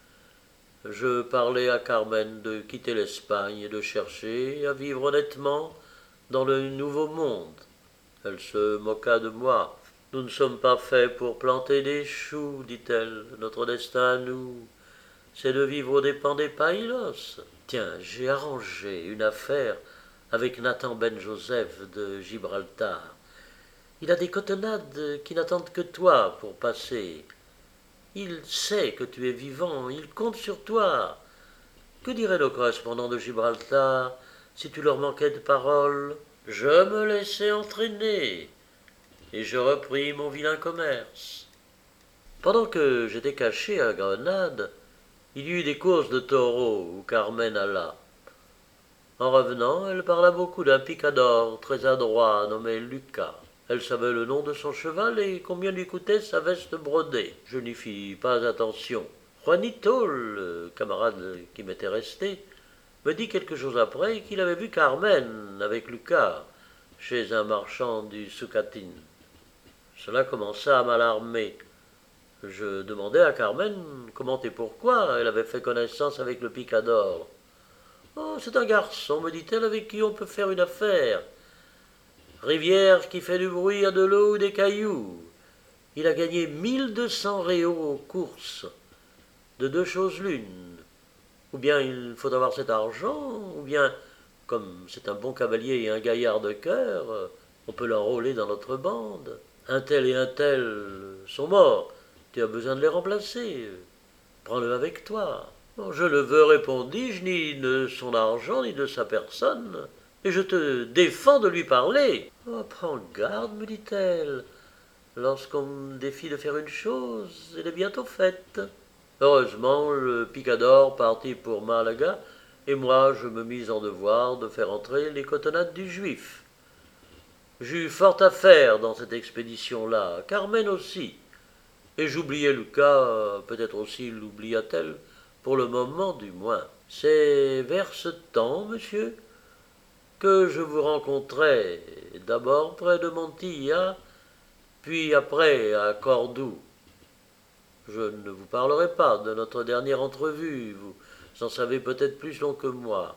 Speaker 1: Je parlais à Carmen de quitter l'Espagne et de chercher à vivre honnêtement dans le nouveau monde. Elle se moqua de moi. Nous ne sommes pas faits pour planter des choux, dit-elle. Notre destin à nous, c'est de vivre aux dépens des païlos. Tiens, j'ai arrangé une affaire avec Nathan Ben Joseph de Gibraltar. Il a des cotonnades qui n'attendent que toi pour passer. Il sait que tu es vivant, il compte sur toi. Que diraient nos correspondants de Gibraltar si tu leur manquais de parole? Je me laissai entraîner, et je repris mon vilain commerce. Pendant que j'étais caché à Grenade, il y eut des courses de taureaux où Carmen alla. En revenant, elle parla beaucoup d'un picador très adroit nommé Lucas. Elle savait le nom de son cheval et combien lui coûtait sa veste brodée. Je n'y fis pas attention. Juanito, le camarade qui m'était resté, me dit quelque chose après qu'il avait vu Carmen avec Lucas chez un marchand du Sucatin. Cela commença à m'alarmer. Je demandai à Carmen comment et pourquoi elle avait fait connaissance avec le picador. Oh, c'est un garçon, me dit-elle, avec qui on peut faire une affaire. Rivière qui fait du bruit à de l'eau ou des cailloux. Il a gagné 1200 réaux aux courses. De 2 choses l'une. Ou bien il faut avoir cet argent, ou bien, comme c'est un bon cavalier et un gaillard de cœur, on peut l'enrôler dans notre bande. Un tel et un tel sont morts. Tu as besoin de les remplacer. Prends-le avec toi. Bon, je le veux, répondis-je, ni de son argent, ni de sa personne. Et je te défends de lui parler. Oh, prends garde, me dit-elle. Lorsqu'on me défie de faire une chose, elle est bientôt faite. Heureusement, le picador partit pour Malaga, et moi je me mis en devoir de faire entrer les cotonnades du juif. J'eus fort à faire dans cette expédition-là, Carmen aussi, et j'oubliai Lucas, peut-être aussi l'oublia-t-elle, pour le moment du moins. C'est vers ce temps, monsieur, que je vous rencontrai, d'abord près de Montilla, puis après à Cordoue. Je ne vous parlerai pas de notre dernière entrevue, vous en savez peut-être plus long que moi.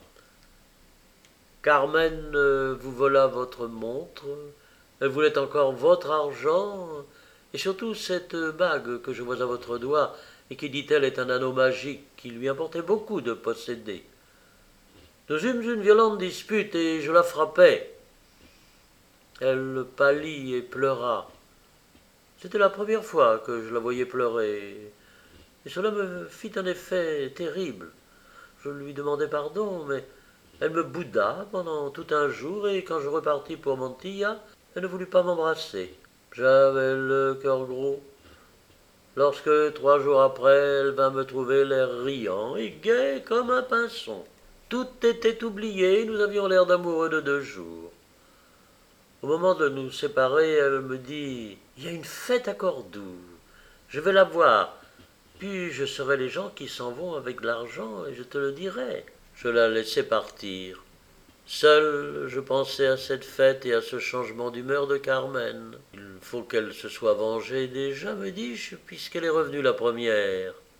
Speaker 1: Carmen vous vola votre montre, elle voulait encore votre argent, et surtout cette bague que je vois à votre doigt, et qui, dit-elle, est un anneau magique qui lui importait beaucoup de posséder. Nous eûmes une violente dispute, et je la frappai. Elle pâlit et pleura. C'était la première fois que je la voyais pleurer, et cela me fit un effet terrible. Je lui demandai pardon, mais elle me bouda pendant tout un jour, et quand je repartis pour Montilla, elle ne voulut pas m'embrasser. J'avais le cœur gros. Lorsque, 3 jours après, elle vint me trouver l'air riant et gai comme un pinson. Tout était oublié, nous avions l'air d'amoureux de 2 jours. Au moment de nous séparer, elle me dit « Il y a une fête à Cordoue. Je vais la voir. Puis je saurai les gens qui s'en vont avec de l'argent et je te le dirai. » Je la laissai partir. Seul, je pensais à cette fête et à ce changement d'humeur de Carmen. Il faut qu'elle se soit vengée déjà, me dis-je, puisqu'elle est revenue la première.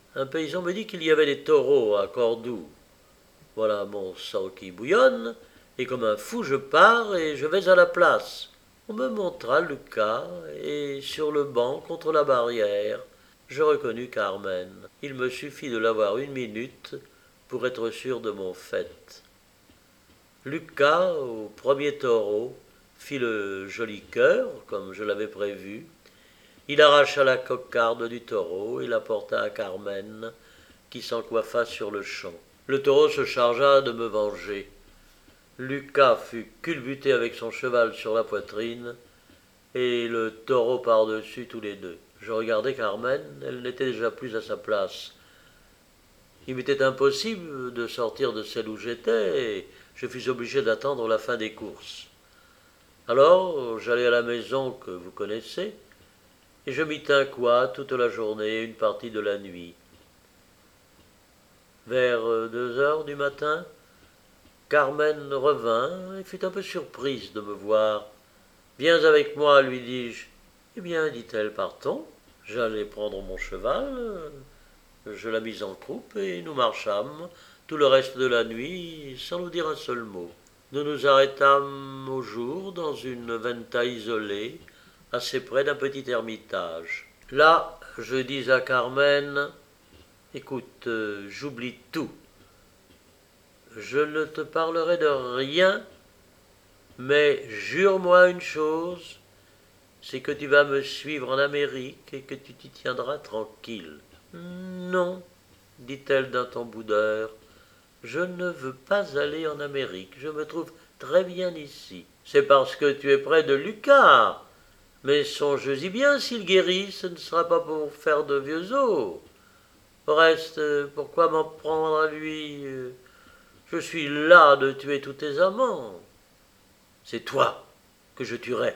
Speaker 1: Un paysan me dit qu'il y avait des taureaux à Cordoue. Voilà mon sang qui bouillonne, et comme un fou je pars et je vais à la place. On me montra le cas, et sur le banc contre la barrière, je reconnus Carmen. Il me suffit de l'avoir une minute pour être sûr de mon fait. Lucas, au premier taureau, fit le joli cœur, comme je l'avais prévu. Il arracha la cocarde du taureau et la porta à Carmen, qui s'en coiffa sur le champ. Le taureau se chargea de me venger. Lucas fut culbuté avec son cheval sur la poitrine, et le taureau par-dessus tous les deux. Je regardais Carmen, elle n'était déjà plus à sa place. Il m'était impossible de sortir de celle où j'étais, et je fus obligé d'attendre la fin des courses. Alors, j'allai à la maison que vous connaissez, et je m'y tins quoi toute la journée et une partie de la nuit. Vers 2 heures du matin, Carmen revint et fut un peu surprise de me voir. Viens avec moi, lui dis-je. Eh bien, dit-elle, partons. J'allai prendre mon cheval, je la mis en croupe et nous marchâmes tout le reste de la nuit sans nous dire un seul mot. Nous nous arrêtâmes au jour dans une venta isolée, assez près d'un petit ermitage. Là, je dis à Carmen, écoute, j'oublie tout. Je ne te parlerai de rien, mais jure-moi une chose, c'est que tu vas me suivre en Amérique et que tu t'y tiendras tranquille. Non, dit-elle d'un ton boudeur, je ne veux pas aller en Amérique, je me trouve très bien ici. C'est parce que tu es près de Lucas. Mais songe-y bien, s'il guérit, ce ne sera pas pour faire de vieux os. Au reste, pourquoi m'en prendre à lui? Je suis las de tuer tous tes amants. C'est toi que je tuerai.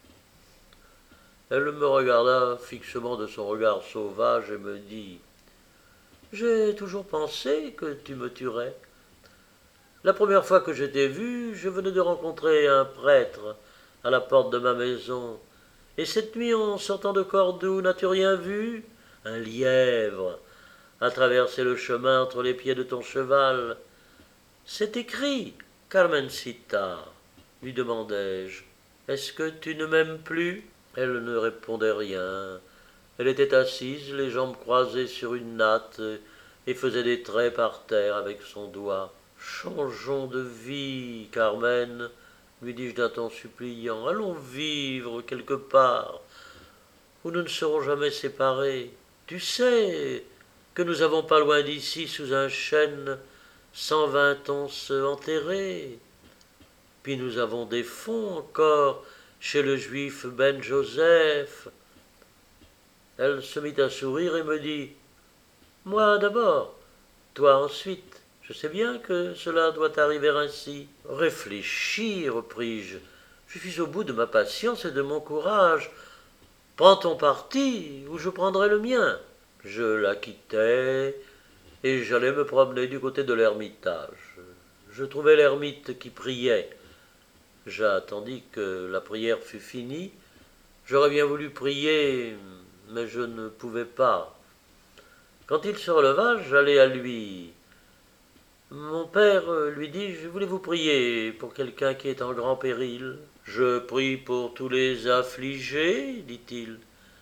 Speaker 1: Elle me regarda fixement de son regard sauvage et me dit « J'ai toujours pensé que tu me tuerais. La première fois que je t'ai vu, je venais de rencontrer un prêtre à la porte de ma maison. Et cette nuit, en sortant de Cordoue, n'as-tu rien vu? Un lièvre a traversé le chemin entre les pieds de ton cheval. C'est écrit, Carmencita, lui demandai-je. Est-ce que tu ne m'aimes plus? Elle ne répondait rien. Elle était assise, les jambes croisées sur une natte, et faisait des traits par terre avec son doigt. Changeons de vie, Carmen, lui dis-je d'un ton suppliant. Allons vivre quelque part où nous ne serons jamais séparés. Tu sais que nous avons pas loin d'ici, sous un chêne, 120 onces enterrées. Puis nous avons des fonds encore chez le juif Ben Joseph. Elle se mit à sourire et me dit « Moi d'abord, toi ensuite. Je sais bien que cela doit arriver ainsi. » « Réfléchis, repris-je. Je suis au bout de ma patience et de mon courage. Prends ton parti ou je prendrai le mien. » Je la quittai et j'allais me promener du côté de l'ermitage. Je trouvai l'ermite qui priait. J'attendis que la prière fût finie. J'aurais bien voulu prier, mais je ne pouvais pas. Quand il se releva, j'allai à lui. Mon père, lui dis-je, voulez-vous prier pour quelqu'un qui est en grand péril? Je prie pour tous les affligés, dit-il.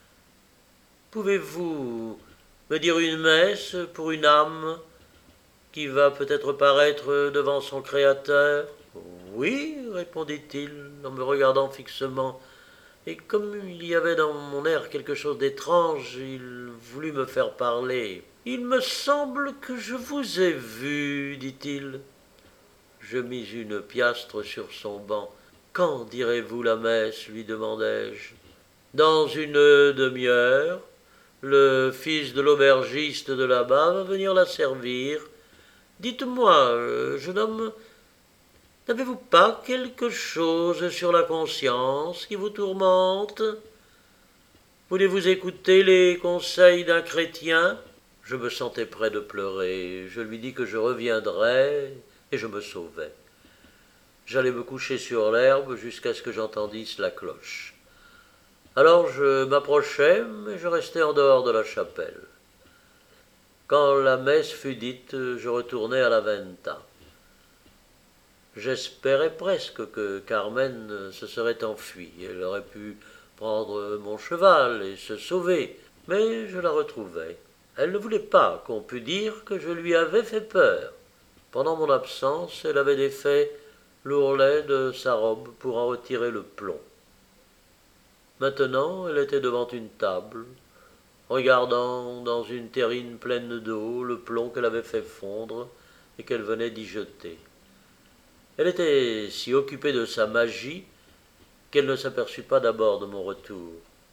Speaker 1: Pouvez-vous me dire une messe pour une âme qui va peut-être paraître devant son Créateur? Oui, répondit-il en me regardant fixement. Et comme il y avait dans mon air quelque chose d'étrange, il voulut me faire parler. « Il me semble que je vous ai vu, dit-il. » Je mis une piastre sur son banc. « Quand direz-vous la messe ?» lui demandai-je. « Dans une demi-heure. Le fils de l'aubergiste de là-bas va venir la servir. Dites-moi, jeune homme, n'avez-vous pas quelque chose sur la conscience qui vous tourmente? Voulez-vous écouter les conseils d'un chrétien? » Je me sentais près de pleurer. Je lui dis que je reviendrais et je me sauvai. J'allais me coucher sur l'herbe jusqu'à ce que j'entendisse la cloche. Alors je m'approchai, mais je restai en dehors de la chapelle. Quand la messe fut dite, je retournai à la venta. J'espérais presque que Carmen se serait enfuie. Elle aurait pu prendre mon cheval et se sauver, mais je la retrouvai. Elle ne voulait pas qu'on pût dire que je lui avais fait peur. Pendant mon absence, elle avait défait l'ourlet de sa robe pour en retirer le plomb. Maintenant, elle était devant une table, regardant dans une terrine pleine d'eau le plomb qu'elle avait fait fondre et qu'elle venait d'y jeter. Elle était si occupée de sa magie qu'elle ne s'aperçut pas d'abord de mon retour.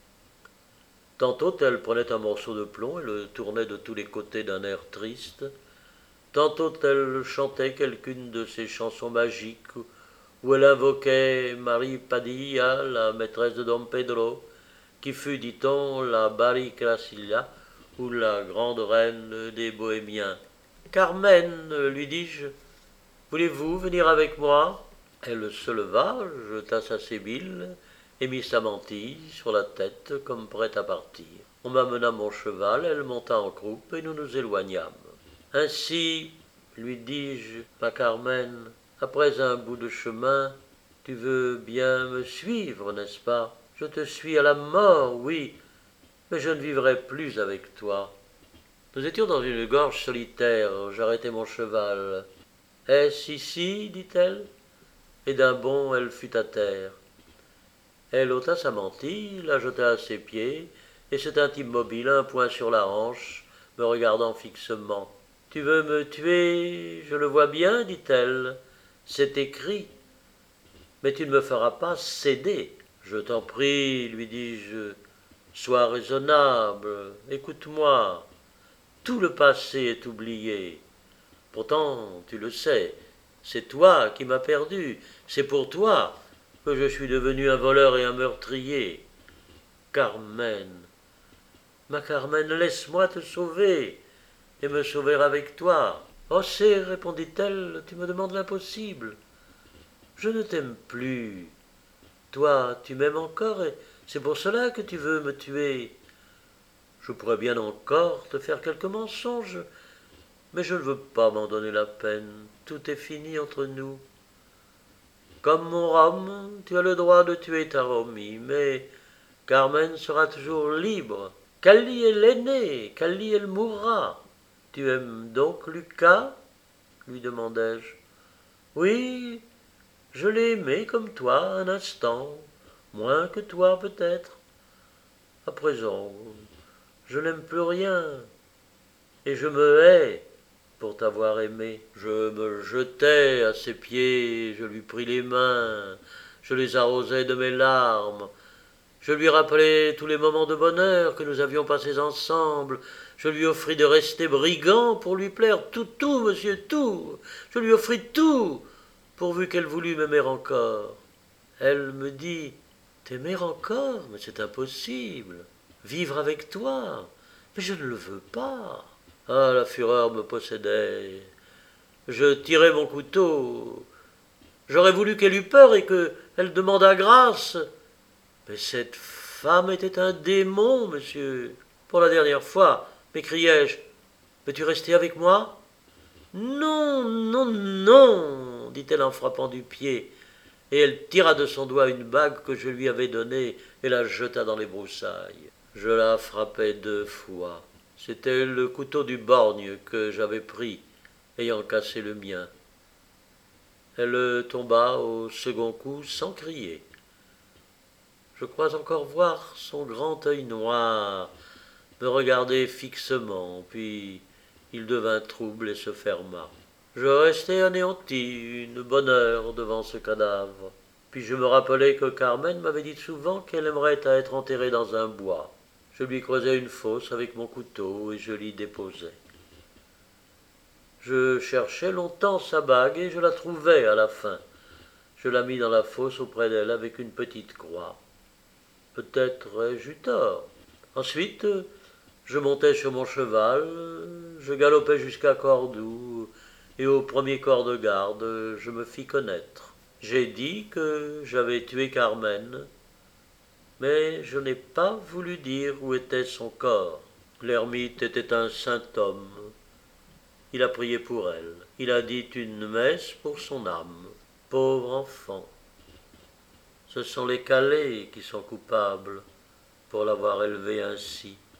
Speaker 1: Tantôt elle prenait un morceau de plomb et le tournait de tous les côtés d'un air triste, tantôt elle chantait quelqu'une de ses chansons magiques où elle invoquait Marie Padilla, la maîtresse de Don Pedro, qui fut, dit-on, la Bari Gracilia, ou la grande reine des Bohémiens. Carmen, lui dis-je, voulez-vous venir avec moi? Elle se leva, jeta sa sébile et mit sa mantille sur la tête comme prête à partir. On m'amena mon cheval, elle monta en croupe et nous nous éloignâmes. Ainsi, lui dis-je, ma Carmen, après un bout de chemin, tu veux bien me suivre, n'est-ce pas? Je te suis à la mort, oui, mais je ne vivrai plus avec toi. Nous étions dans une gorge solitaire, j'arrêtai mon cheval. Est-ce ici? Dit-elle, et d'un bond elle fut à terre. Elle ôta sa mantille, la jeta à ses pieds, et se tint immobile, un poing sur la hanche, me regardant fixement. Tu veux me tuer, je le vois bien, dit-elle. C'est écrit. Mais tu ne me feras pas céder. Je t'en prie, lui dis-je, sois raisonnable, écoute-moi. Tout le passé est oublié. Pourtant, tu le sais, c'est toi qui m'as perdu, c'est pour toi que je suis devenu un voleur et un meurtrier. Carmen, ma Carmen, laisse-moi te sauver, et me sauver avec toi. Oh, c'est, répondit-elle, tu me demandes l'impossible. Je ne t'aime plus. Toi, tu m'aimes encore, et c'est pour cela que tu veux me tuer. Je pourrais bien encore te faire quelques mensonges, mais je ne veux pas m'en donner la peine. Tout est fini entre nous. Comme mon rhum, tu as le droit de tuer ta Romy, mais Carmen sera toujours libre. Callie est l'aînée, Callie elle mourra. Tu aimes donc Lucas? Lui demandai-je. Oui, je l'ai aimé comme toi un instant, moins que toi peut-être. À présent, je n'aime plus rien, et je me hais pour t'avoir aimé. Je me jetai à ses pieds, je lui pris les mains, je les arrosai de mes larmes, je lui rappelai tous les moments de bonheur que nous avions passés ensemble, je lui offris de rester brigand pour lui plaire, tout, monsieur, tout, je lui offris tout, pourvu qu'elle voulût m'aimer encore. Elle me dit, t'aimer encore? Mais c'est impossible. Vivre avec toi? Mais je ne le veux pas. Ah, la fureur me possédait. Je tirai mon couteau. J'aurais voulu qu'elle eût peur et qu'elle demandât grâce. Mais cette femme était un démon, monsieur. Pour la dernière fois, m'écriai-je, veux-tu rester avec moi? Non, non, non, dit-elle en frappant du pied, et elle tira de son doigt une bague que je lui avais donnée et la jeta dans les broussailles. Je la frappai 2 fois. C'était le couteau du borgne que j'avais pris, ayant cassé le mien. Elle tomba au second coup sans crier. Je crois encore voir son grand œil noir me regarder fixement, puis il devint trouble et se ferma. Je restai anéanti une bonne heure devant ce cadavre. Puis je me rappelai que Carmen m'avait dit souvent qu'elle aimerait à être enterrée dans un bois. Je lui creusai une fosse avec mon couteau et je l'y déposai. Je cherchai longtemps sa bague et je la trouvai à la fin. Je la mis dans la fosse auprès d'elle avec une petite croix. Peut-être ai-je eu tort. Ensuite, je montai sur mon cheval, je galopai jusqu'à Cordoue, et au premier corps de garde, je me fis connaître. J'ai dit que j'avais tué Carmen, mais je n'ai pas voulu dire où était son corps. L'ermite était un saint homme. Il a prié pour elle. Il a dit une messe pour son âme. Pauvre enfant. Ce sont les Calais qui sont coupables pour l'avoir élevé ainsi.